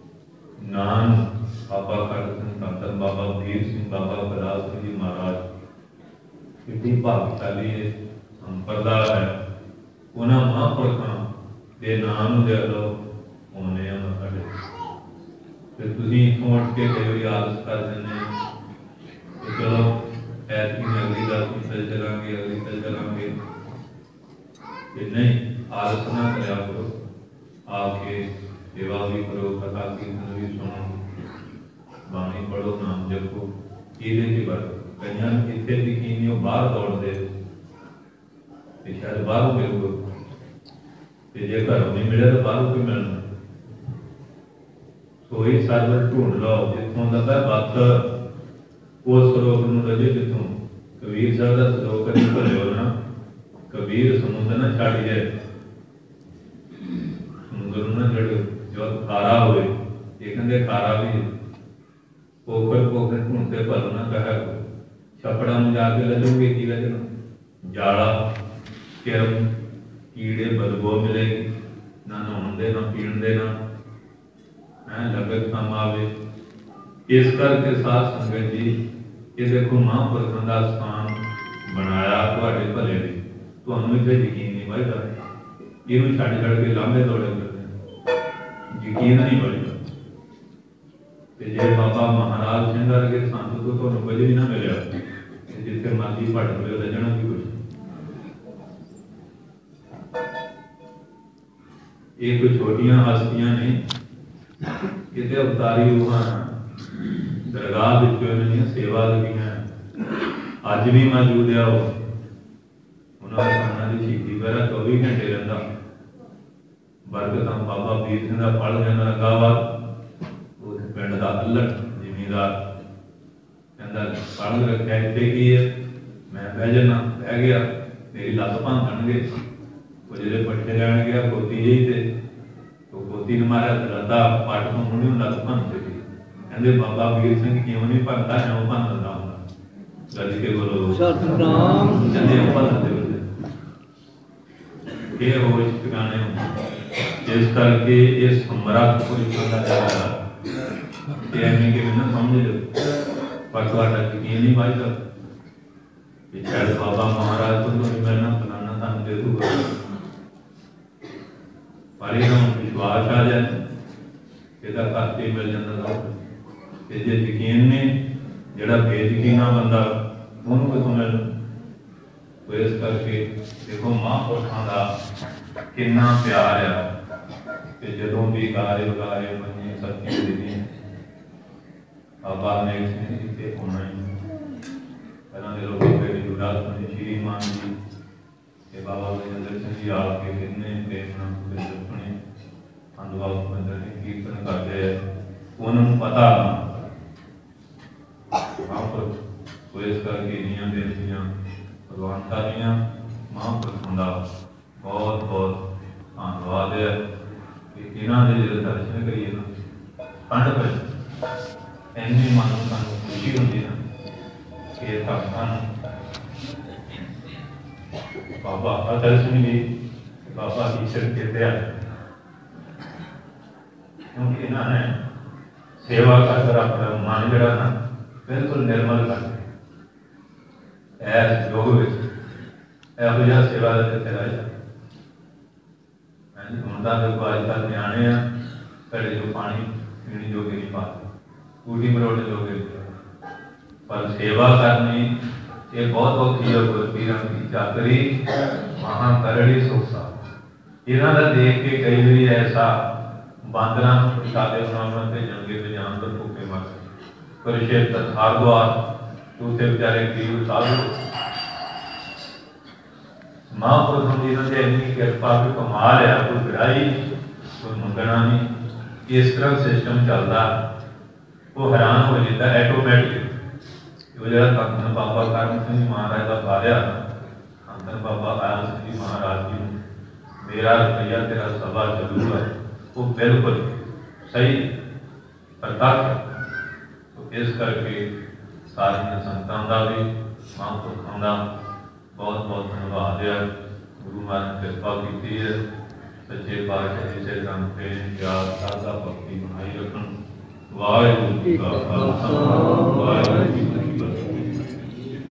नाम बाबा खड़ सिंह धन बाबा वीर सिंह बाबा बलाल सिंह जी महाराज कितनी भाग्यशाली संप्रदा है उन्होंने महापुरखों के नाम दे लो होने साढ़े फिर तुम इतों उठ के कई बार आलस कर देने तो चलो ऐसी अगली रात चल चलांगे अगली चल चलांगे नहीं आलस ना करा करो आके सेवा भी करो कथा कीर्तन भी सुनो बाणी पढ़ो नाम जपो ये बात कईयां इतने यकीन नहीं बाहर दौड़ते शायद बाहरों मिलूगा जे घरों नहीं मिले तो बाहरों कोई मिलना सो ही सारे ढूंढ लो जितों लगा बस उस सरोवर में रजे जितों कबीर साहब का सरोवर नहीं भुलियो ना कबीर समुद्र ना छाड़िए समुद्र ना छड़ो जो खारा होए ये कहते खारा भी पोखर पोखर ढूंढते भलो ना कहा छपड़ा में जाके लजोगे की लजना जाला किरम कीड़े बदबू मिलेगी ना नहाने दे ना पीण दे ना है लगत काम आवे इस करके साध संगत जी ये देखो महापुरखों का स्थान बनाया तुहाडे भले दी तुहानूं इत्थे यकीन नहीं बचदा इहनूं छड्ड छड्ड के लांभे दौड़े फिरदे यकीन नहीं बचदा ते जे बाबा महाराज सिंह वर्गे संत तो तुहानूं कुछ भी ना मिलिया जिथे मर्जी भटक लिओ रजना भी कुछ ये कोई छोटियां हस्तियां नहीं कितने अवतारी रूहां दरगाह इन्होंने सेवा लगियां अज भी मौजूद है वो उन्होंने शहीदी पहरा चौबी घंटे रहा बरकत बाबा वीर सिंह का पढ़ जाना लगा वा उस पिंड का अल्लड़ जिमीदार कहता पढ़ रखा इतने की है मैं बह जाना बह गया मेरी लत्त भांगणगे वो जो पट्टे लैन गया पोती जी थे तो पोती ने मारा लता पट तो मुड़ी लत्त भन चुकी कहते बाबा वीर सिंह क्यों नहीं भनता क्यों भनता हूँ गज के बोलो सतनाम कहते भनते ये होश ठिकाने इस करके ये समर्थ पुरुषों का जाता है एवं के बिना समझ लो पर तुहाडा यकीन नहीं बचदा कि शायद बाबा महाराज को तो मिलना फलाना दे दूगा। पर इन्हों विश्वास आ जाए ਇਹਦਾ ਖਾਤੇ ਮਿਲ ਜਾਂਦਾ ਸਭ। ਤੇ ਜੇ ਯਕੀਨ ਨੇ ਜਿਹੜਾ ਬੇਯਕੀਨਾ ਬੰਦਾ ਉਹਨੂੰ ਕਿਥੋਂ ਮਿਲਣਾ। ਤੋ ਇਸ ਕਰਕੇ ਦੇਖੋ ਮਹਾਂਪੁਰਖਾਂ ਦਾ ਕਿੰਨਾ ਪਿਆਰ ਆ ਕਿ ਜਦੋਂ ਵੀ ਗਾਏ ਵਗਾਏ ਮੰਨੇ ਸੱਚੀ ਦੇਣੀ ਬਾਬਾ ਨੇ ਇੱਥੇ ਹੋਣਾ ਹੀ। ਪਹਿਲਾਂ ਦੇ ਲੋਕ ਬੇੜੀ ਜੁੜਾ ਸੁਣੀ ਸ਼੍ਰੀ ਮਾਨ ਜੀ ਤੇ ਬਾਬਾ ਵਿਜੇਂਦਰ ਸਿੰਘ ਜੀ ਆ ਕੇ ਕਿੰਨੇ ਪ੍ਰੇਮ ਨਾਲ ਪੂਰੇ ਸੁਣੇ ਅਨੁਭਵ ਮੰਦਰ ਦੇ ਕੀਰਤਨ ਕਰਦੇ ਹੈ। ਉਹਨਾਂ ਨੂੰ ਪਤਾ ਮਹਾਂਪੁਰਖ ਸੋ ਇਸ ਕਰਕੇ ਨੀਆਂ ਬੇਨਤੀਆਂ ਭਗਵਾਨਤਾ ਦੀਆਂ ਮਹਾਂਪੁਰਖਾਂ ਦਾ ਬਹੁਤ ਬਹੁਤ ਧੰਨਵਾਦ ਹੈ ਕਿ ਇਹਨਾਂ ਦੇ ਜਿਹੜੇ ਦਰਸ਼ਨ ਕਰੀਏ ਨਾ ਪੰਡ ਪਰ ਇੰਨੀ ਮਨ ਨੂੰ ਸਾਨੂੰ ਖੁਸ਼ੀ ਹੁੰਦੀ ਨਾ ਕਿ ਭਗਤਾਂ ਨੂੰ ਬਾਬਾ ਆ ਦਰਸ਼ਨ ਵੀ ਬਾਬਾ ਈਸ਼ਰ ਕਹਿੰਦੇ ਆ ਕਿਉਂਕਿ ਇਹਨਾਂ ਨੇ ਸੇਵਾ ਕਰ ਕਰ ਆਪਣਾ ਮਨ ਜਿਹੜਾ ਨਾ ਬਿਲਕੁਲ ਨਿਰਮਲ ਕਰ ਦਿੱਤਾ। ਐਸ ਯੋਗ ਵਿੱਚ ਇਹੋ ਜਿਹਾ ਸੇਵਾ ਦੇ ਤੇ ਰਹਿ ਮੈਂ ਹੁੰਦਾ ਦੇ ਅੱਜ ਕੱਲ੍ਹ ਨਿਆਣੇ ਆ ਘੜੇ ਜੋ ਪਾਣੀ ਪੀਣੀ ਜੋਗੇ ਨਹੀਂ ਪਾਤੇ ਕੂੜੀ ਮਰੋੜ ਜੋਗੇ ਪਰ ਸੇਵਾ ਕਰਨੀ ਇਹ ਬਹੁਤ ਔਖੀ ਹੈ। ਗੁਰਪੀਰਾਂ ਦੀ ਚਾਕਰੀ ਮਹਾਂ ਕਰੜੀ ਸੋਸਾ ਇਹਨਾਂ ਦਾ ਦੇਖ ਕੇ ਕਈ ਵਾਰੀ ਐਸਾ ਬਾਂਦਰਾਂ ਨੂੰ ਪ੍ਰਸ਼ਾਦੇ ਬਣਾਉਣ ਤੇ ਜੰਗੇ ਤੇ ਜਾਨਵਰ ਭੁੱਖੇ ਮਰ ਕੁਰੂਕਸ਼ੇਤਰ ਹਰਿਦੁਆਰ ਉੱਥੇ ਵਿਚਾਰੇ ਗਰੀਬ ਸਾਧੂ ਮਹਾਂਪੁਰਖਾਂ ਦੀ ਇਹਨਾਂ ਦੀ ਇੰਨੀ ਕਿਰਪਾ ਵੀ ਕਮਾਲ ਆ ਕੋਈ ਵਿੜਾਈ ਕੋਈ ਮੰਗਣਾ ਨਹੀਂ। ਇਸ ਤਰ੍ਹਾਂ ਸਿਸਟਮ ਚੱਲਦਾ ਉਹ ਹੈਰਾਨ ਹੋ ਜਾਂਦਾ ਐਟੋਮੈਟਿਕ। ਉਹ ਜਿਹੜਾ ਧੰਨ ਬਾਬਾ ਕਰਮ ਸਿੰਘ ਮਹਾਰਾਜ ਦਾ ਬਾਰਿਆ ਧੰਨ ਬਾਬਾ ਆਇਆ ਸਿੰਘ ਜੀ ਮਹਾਰਾਜ ਜੀ ਨੂੰ ਮੇਰਾ ਰੁਪਈਆ ਤੇਰਾ ਸਭਾ ਜ਼ਰੂਰ ਹੈ ਉਹ ਬਿਲਕੁਲ ਸਹੀ ਪ੍ਰਤੱਖ। ਇਸ ਕਰਕੇ ਸਾਰੀਆਂ ਸੰਗਤਾਂ ਦਾ ਵੀ ਮਹਾਂਪੁਰਖਾਂ ਦਾ ਬਹੁਤ ਬਹੁਤ ਧੰਨਵਾਦ ਹੈ। ਗੁਰੂ ਮਹਾਰਾਜ ਨੇ ਕਿਰਪਾ ਕੀਤੀ ਹੈ। ਸੱਚੇ ਪਾਤਸ਼ਾਹ ਇਸੇ ਕੰਮ ਤੇ ਪਿਆਰ ਸਾਦਾ ਭਗਤੀ ਬਣਾਈ ਰੱਖਣ। ਵਾਹਿਗੁਰੂ ਜੀ ਕਾ ਖਾਲਸਾ